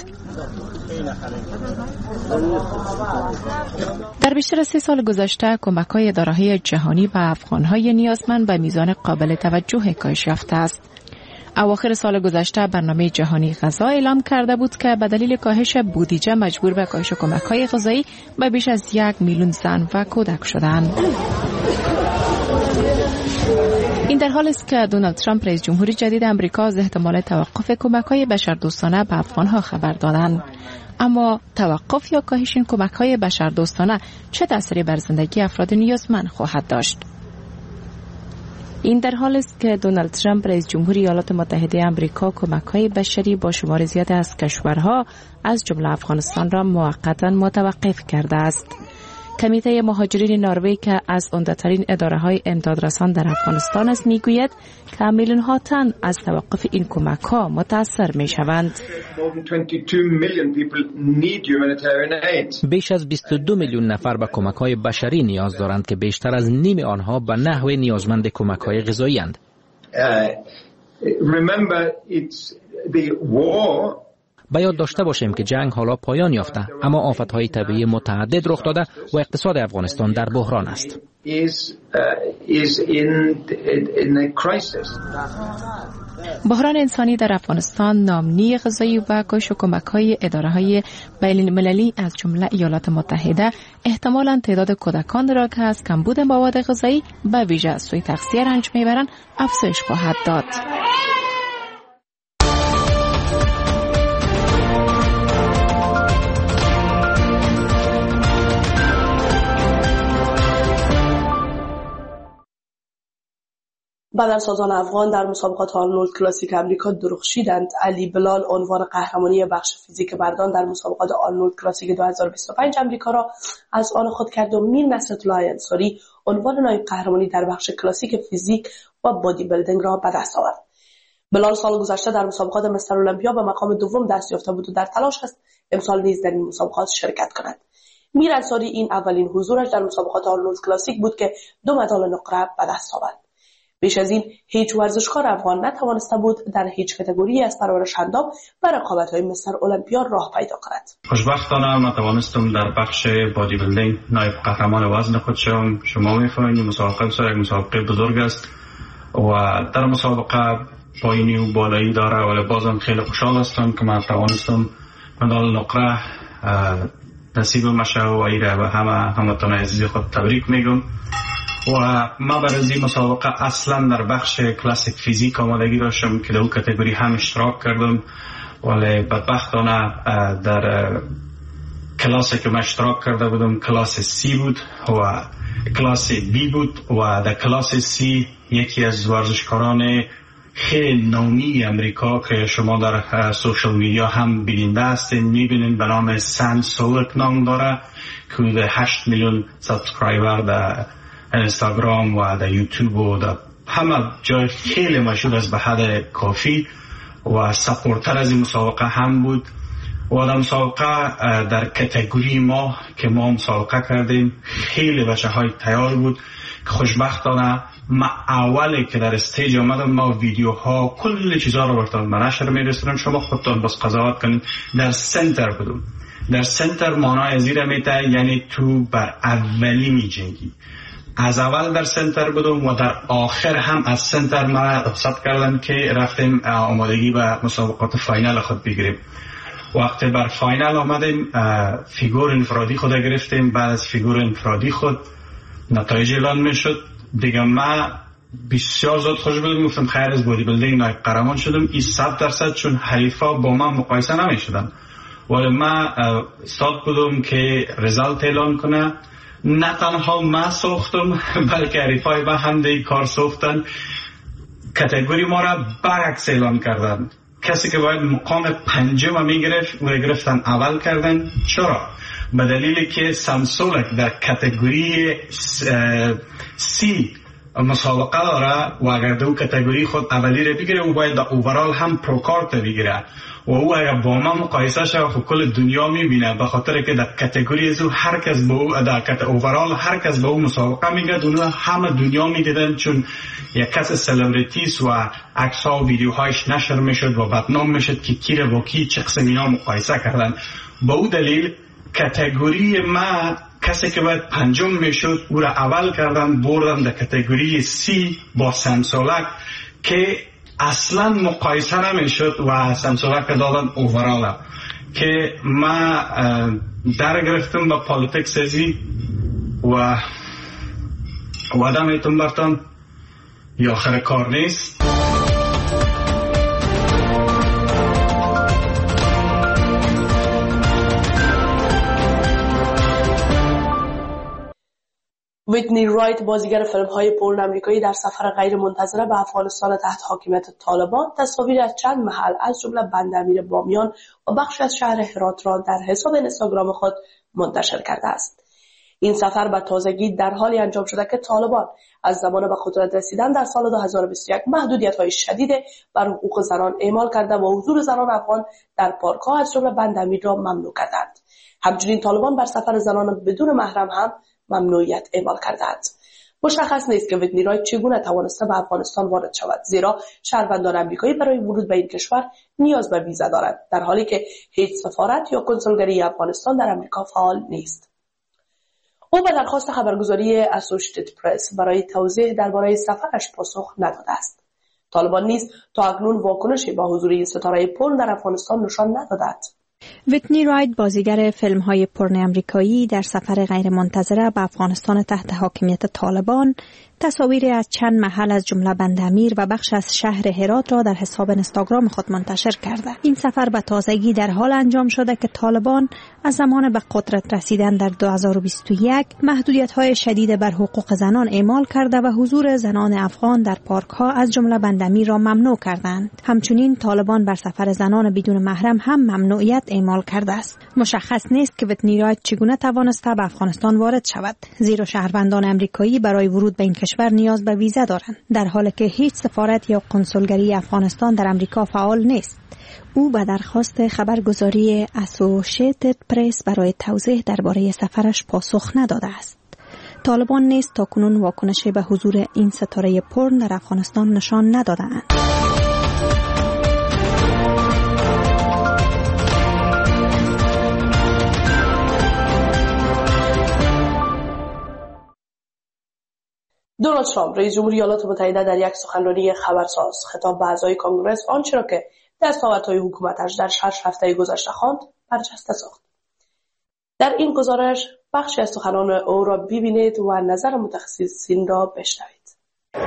در بیشتر 3 سال گذشته کمک‌های اداره‌های جهانی به افغان‌های نیازمند به میزان قابل توجه کاهش یافته است. اواخر سال گذشته برنامه جهانی غذا اعلام کرده بود که به دلیل کاهش بودجه مجبور به کاهش کمک‌های غذایی به بیش از 1 میلیون زن و کودک شدند. این در حالی است که دونالد ترامپ رئیس جمهور جدید آمریکا از احتمال توقف کمک‌های بشردوستانه به افغان‌ها خبر دادند. اما توقف یا کاهش این کمک‌های بشردوستانه چه تأثیری بر زندگی افراد نیازمند خواهد داشت؟ این در حالی است که دونالد ترامپ رئیس جمهور ایالات متحده آمریکا کمک‌های بشری با شمار زیاد از کشورها از جمله افغانستان را موقتا متوقف کرده است. کمیته مهاجرین نروژ که از عمده‌ترین اداره‌های امدادرسان در افغانستان است میگوید که میلیون‌ها تن از توقف این کمک‌ها متأثر می‌شوند. بیش از 22 میلیون نفر به کمک‌های بشری نیاز دارند که بیشتر از نیم آنها به نحو نیازمند کمک‌های غذایی اند. باید داشته باشیم که جنگ حالا پایان یافته اما آفت‌های طبیعی متعدد رخ داده و اقتصاد افغانستان در بحران است. بحران انسانی در افغانستان، ناامنی غذایی و کاهش کمک‌های اداره‌های بین‌المللی از جمله ایالات متحده احتمالاً تعداد کودکان را که از کمبود مواد غذایی به ویژه سوء تغذیه رنج میبرند افزایش خواهد داد. بدنسازان افغان در مسابقات آرنولد کلاسیک امریکا درخشیدند. علی بلال عنوان قهرمانی بخش فیزیک مردان در مسابقات آرنولد کلاسیک 2025 امریکا را از آن خود کرد و میر نصرت‌الله انصاری عنوان نایب قهرمانی در بخش کلاسیک فیزیک و بادی بیلدینگ را به دست آورد. بلال سال گذشته در مسابقات مستر المپیا به مقام دوم دست یافته بود و در تلاش است امسال نیز در این مسابقات شرکت کند. میر انصاری این اولین حضورش در مسابقات آرنولد کلاسیک بود که 2 مدال نقره به دست آورد. بیش از این هیچ ورزشکار افغان نتوانسته بود در هیچ کاتگوری از پرورش اندام و رقابت‌های مستر المپیا راه پیدا کند. خوشبختانه من توانستم در بخش بادی بیلدینگ نایب قهرمان وزن خود شوم. شما می‌فهمید مسابقه بسیار یک مسابقه بزرگ است و در مسابقه پایینی و بالایی داره، ولی بازم خیلی خوشحال هستم که من توانستم مدال نقره نصیب مشه و ایره و همتون عزیز خود تبریک میگم. و ما برای این مسابقه اصلا در بخش کلاسیک فیزیک آمادگی داشتم که در اون کاتگوری هم اشتراک کردم، ولی بدبختانه در کلاسی که من اشتراک کرده بودم کلاس سی بود و کلاس بی بود و در کلاس سی یکی از ورزشکاران خیلی نامی امریکا که شما در سوشل میدیا هم بیننده هستین میبینین به نام سام سولک نام داره که 8 میلیون سابسکرایبر در اینستاگرام و در یوتیوب و در همه جای خیلی مشهور است به حد کافی و سپورتر از این مسابقه هم بود و در مسابقه در کاتگوری ما که ما مسابقه کردیم خیلی بچه های تیار بود که خوشبختانه ما اولی که در استیج آمدم ما ویدیوها کل چیزها رو براتون به نشر میرسونم، شما خودتون بس قضاوت کنید. در سنتر بودم. در سنتر معنای زیر میته یعنی تو بر اولی می جنگی. از اول در سنتر بودم و در آخر هم از سنتر ما رخصت کردن که رفتیم آمادگی به مسابقات فاینال خود بگیریم. وقتی بر فاینال آمدیم فیگور انفرادی خود گرفتیم. بعد از فیگور انفرادی خود نتایج اعلان میشد دیگه. ما بسیار زود خوش بودم، گفتم خیر از بادی بیلدینگ نایب قهرمان شدم. این 100% چون حریفا با من مقایسه نمیشدن، ولی ما استاد بودم که رزالت اعلان کنه. نه تنها ما ساختم بلکه حریفای ما هم دی کار ساختن. کاتگوری ما را برعکس اعلان کردن. کسی که باید مقام پنجم میگرفت و گرفتن اول کردن. چرا؟ به دلیلی که سامسولک در کاتگوری سی مسابقه داره و اگر دو کاتگوری خود اولی رو بگیره و باید در اوورال هم پروکارت بگیره و او اگر با ما مقایسه شد خب کل دنیا میبینه، به خاطر که در کاتگوری از او هر کس به او در اوورال هر کس به او مسابقه میگه اونها همه دنیا میدیدن، چون یک کس سلبریتیست و عکس ها و ویدیوهایش نشر میشد و بدنام میشد که کی رو با کی چه قسم اینا مقایسه کردن. با او دلیل کاتگوری ما کسی که باید پنجم میشد او را اول کردن بردن در کاتگوری سی با سامسولک که اصلا مقایسه نمیشد و سامسولک دادن اوورال که ما در گرفتم با پالیتیکس ازی و وعده میتون برتون یا آخر کار نیست. ویتنی رایت بازیگر فیلم‌های پورن آمریکایی در سفر غیر منتظره به افغانستان تحت حاکمیت طالبان تصاویر از چند محل از جمله بندرمیر بامیان و بخشی از شهر هرات را در حساب اینستاگرام خود منتشر کرده است. این سفر به تازگی در حالی انجام شده که طالبان از زمان به قدرت رسیدن در سال 2021 محدودیت‌های شدید بر حقوق زنان اعمال کرده و حضور زنان افغان در پارک‌ها از جمله بندرمیر را ممنوع کردند. همچنین طالبان بر سفر زنان بدون محرم هم ممنوعیت اعمال کردند. مشخص نیست که ویتنی رایت چگونه توانسته به افغانستان وارد شود، زیرا شهروندان آمریکایی برای ورود به این کشور نیاز به ویزا دارند، در حالی که هیچ سفارت یا کنسولگری افغانستان در آمریکا فعال نیست. او به درخواست خبرگزاری اسوشیتد پرس برای توضیح درباره سفرش پاسخ نداده است. طالبان نیز تا اکنون واکنشی با حضور این ستاره پورن در افغانستان نشان ندادند. ویتنی رایت بازیگر فیلم‌های پورن آمریکایی در سفر غیرمنتظره به افغانستان تحت حاکمیت طالبان تصاویری از چند محل از جمله بندامیر و بخش از شهر هرات را در حساب اینستاگرام خود منتشر کرده. این سفر به تازگی در حال انجام شده که طالبان از زمان به قدرت رسیدن در 2021 محدودیت‌های شدید بر حقوق زنان اعمال کرده و حضور زنان افغان در پارک‌ها از جمله بندامیر را ممنوع کردند. همچنین طالبان بر سفر زنان بدون محرم هم ممنوعیت اعمال کرده است. مشخص نیست که ویتنی رایت چگونه توانسته به افغانستان وارد شود، زیرا شهروندان آمریکایی برای ورود به این کشور نیاز به ویزا دارند، در حالی که هیچ سفارت یا قنسولگری افغانستان در آمریکا فعال نیست. او به درخواست خبرگزاری اسوشیتد پرس برای توضیح درباره سفرش پاسخ نداده است. طالبان نیز تاکنون واکنشی به حضور این ستاره پورن در افغانستان نشان نداده‌اند. دونالد ترامپ رئیس جمهور ایالات متحده در یک سخنرانی خبرساز خطاب به اعضای کنگره آنچه را که دستاوردهای حکومتش در 6 هفته گذشته خواند برجسته ساخت. در این گزارش بخشی از سخنان او را ببینید و نظر متخصصین را بشنوید.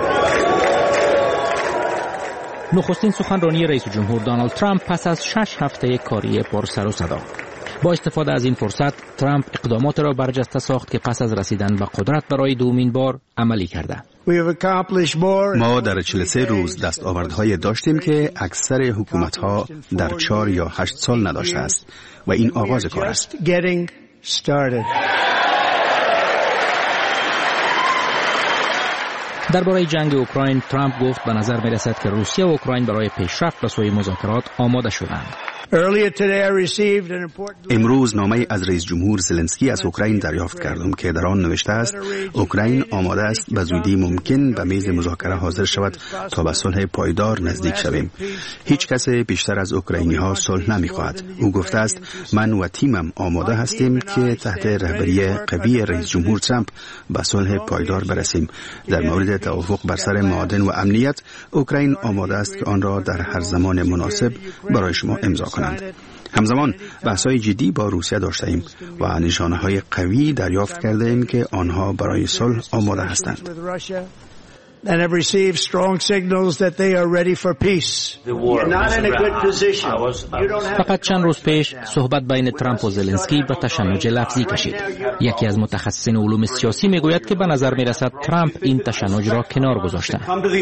نخستین سخنرانی رئیس جمهور دونالد ترامپ پس از 6 هفته کاری پر سر و صدا. با استفاده از این فرصت ترامپ اقدامات را برجسته ساخت که پس از رسیدن به قدرت برای دومین بار عملی کرده. ما در 43 روز دستاوردهای داشتیم که اکثر حکومت‌ها در 4 یا 8 سال نداشته است و این آغاز کار است. درباره جنگ اوکراین ترامپ گفت به نظر می رسد که روسیه و اوکراین برای پیشرفت به سوی مذاکرات آماده شدند. امروز نامه از رئیس جمهور زلنسکی از اوکراین دریافت کردم که در آن نوشته است اوکراین آماده است به زودی ممکن به میز مذاکره حاضر شود تا به صلح پایدار نزدیک شویم. هیچ کس بیشتر از اوکراینی ها صلح نمی‌خواهد. او گفته است من و تیمم آماده هستیم که تحت رهبری قوی رئیس جمهور ترامپ به صلح پایدار برسیم. در مورد توافق بر سر معادن و امنیت اوکراین آماده است که آن را در هر زمان مناسب برای شما امضا کنند. همزمان بحث‌های جدی با روسیه داشتیم و نشانه‌های قوی دریافت کردیم که آنها برای صلح آماده هستند. and have received strong signals that they are ready for peace. You're not in a good position. فقط چند روز پیش صحبت بین ترامپ و زلنسکی به تشنج لفظی کشید. یکی از متخصصین علوم سیاسی میگوید که به نظر میرسد ترامپ این تشنج را کنار گذاشته.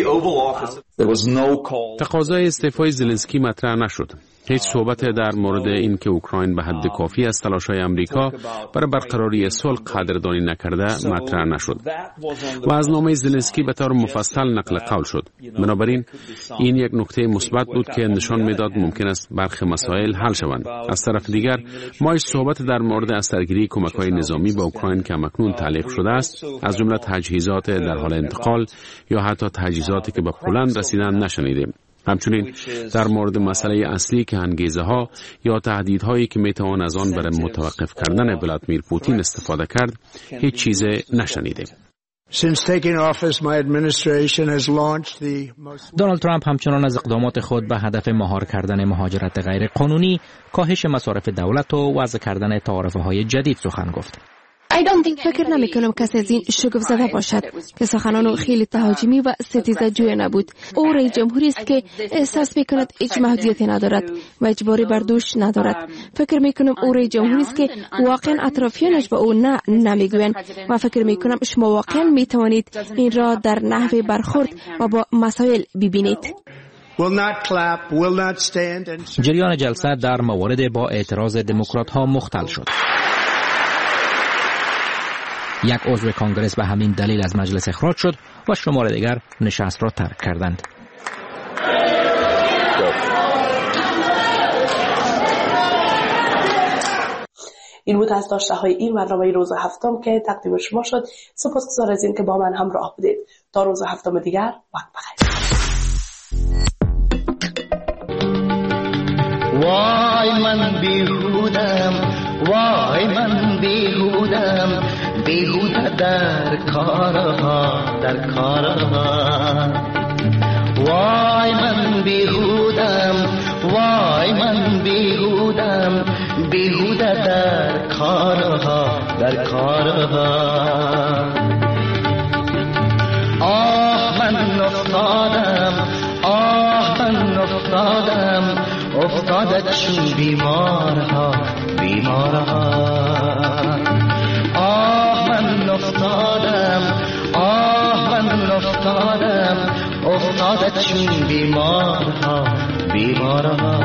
تقاضای استعفای زلنسکی مطرح نشد. هیچ صحبت در مورد این که اوکراین به حد کافی از تلاش‌های آمریکا برای برقراری صلح قدردانی نکرده مطرح نشد و از نامه زلنسکی به طور مفصل نقل قول شد. بنابراین این یک نکته مثبت بود که نشان میداد ممکن است برخی مسائل حل شوند. از طرف دیگر ما هیچ صحبت در مورد اثرگیری کمک‌های نظامی به اوکراین که اکنون تعلیق شده است، از جمله تجهیزات در حال انتقال یا حتی تجهیزاتی که به پولند رسیدن نشنیدیم. همچنین در مورد مسئله اصلی که انگیزه‌ها یا تهدیدهایی که میتوان از آن برای متوقف کردن ولادیمیر پوتین استفاده کرد هیچ چیز نشنیدیم. دونالد ترامپ همچنان از اقدامات خود به هدف مهار کردن مهاجرت غیر قانونی، کاهش مصارف دولت و وضع کردن تعرفه‌های جدید سخن گفت. فکر نمی کنم کسی از این شگفت زده باشد که سخنان خیلی تهاجمی و ستیزه جوی نبود. او رئیس جمهوری است که احساس می کند هیچ محدودیتی ندارد و اجباری بر دوش ندارد. فکر می کنم او رئیس جمهوری است که واقعا اطرافیانش به او نه نمیگویند و فکر می کنم شما واقعا می توانید این را در نحوه برخورد و با مسائل ببینید. جریان جلسه در موارد با اعتراض دموکرات ها مختل شد. یک عضو کانگرس به همین دلیل از مجلس اخراج شد و شمار دیگر نشست را ترک کردند. این بود از داشته‌های این برنامه روز هفتم که تقدیم شما شد. سپاسگزار از این که با من همراه بودید. تا روز هفتم دیگر وقت بخیر. وای من بیهودم، وای من بیهودم، بیهوده در کارها، در کارها. وای من بیهودم، وای من بیهودم، بیهوده در کارها، در کارها. چون بیمارها بیمارها. آه من افتادم، آه من افتادم، افتاده چون بیمارها بیمارها.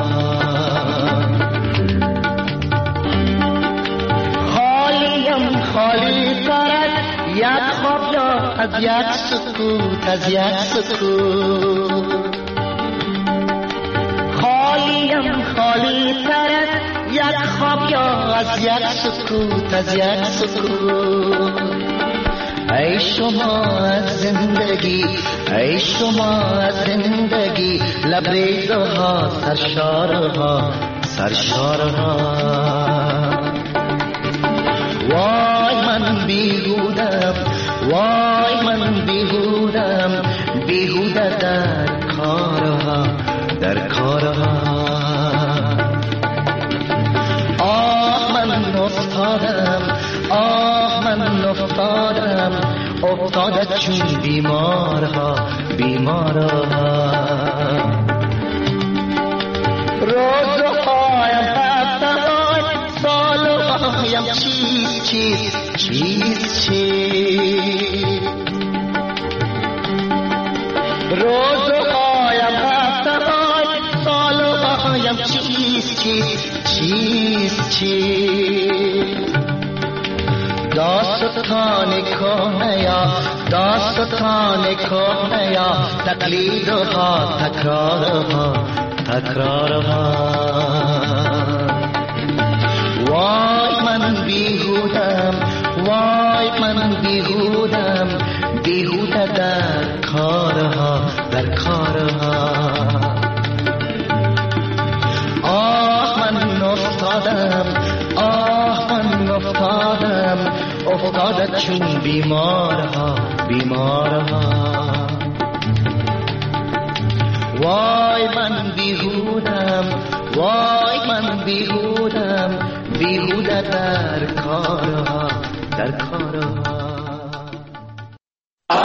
خالیم خالی ترک یک خواب یا از یک سکوت، از یک سکوت. خالیم خالی ترک یک خواب یا از یک سکوت، از یک سکوت. ای شما از زندگی، ای شما از زندگی، لبریزها سرشارها سرشارها. وای من بیهودم، وای من بیهودم، بیهوده در کارها در کارها. آه من افتادم، آه من افتادم، افتاده چون بیمارها بیمارها. روزهایم هفته‌های سالهایم چیز چیز چیز چیز. روزهایم هفته‌های سالهایم چیز چیز چیز چیز. داستان کهنه یا داستان کهنه یا تقلیدها تکرارها تکرارها. وای من بیهودم، وای من بیهودم، بیهوده در کارها در کارها. آه من افتادم، آه من افتادم، افتاده چون بیمارها بیمارها. وای من بیهودم، وای من بیهودم، بیهوده در کارها در کارها.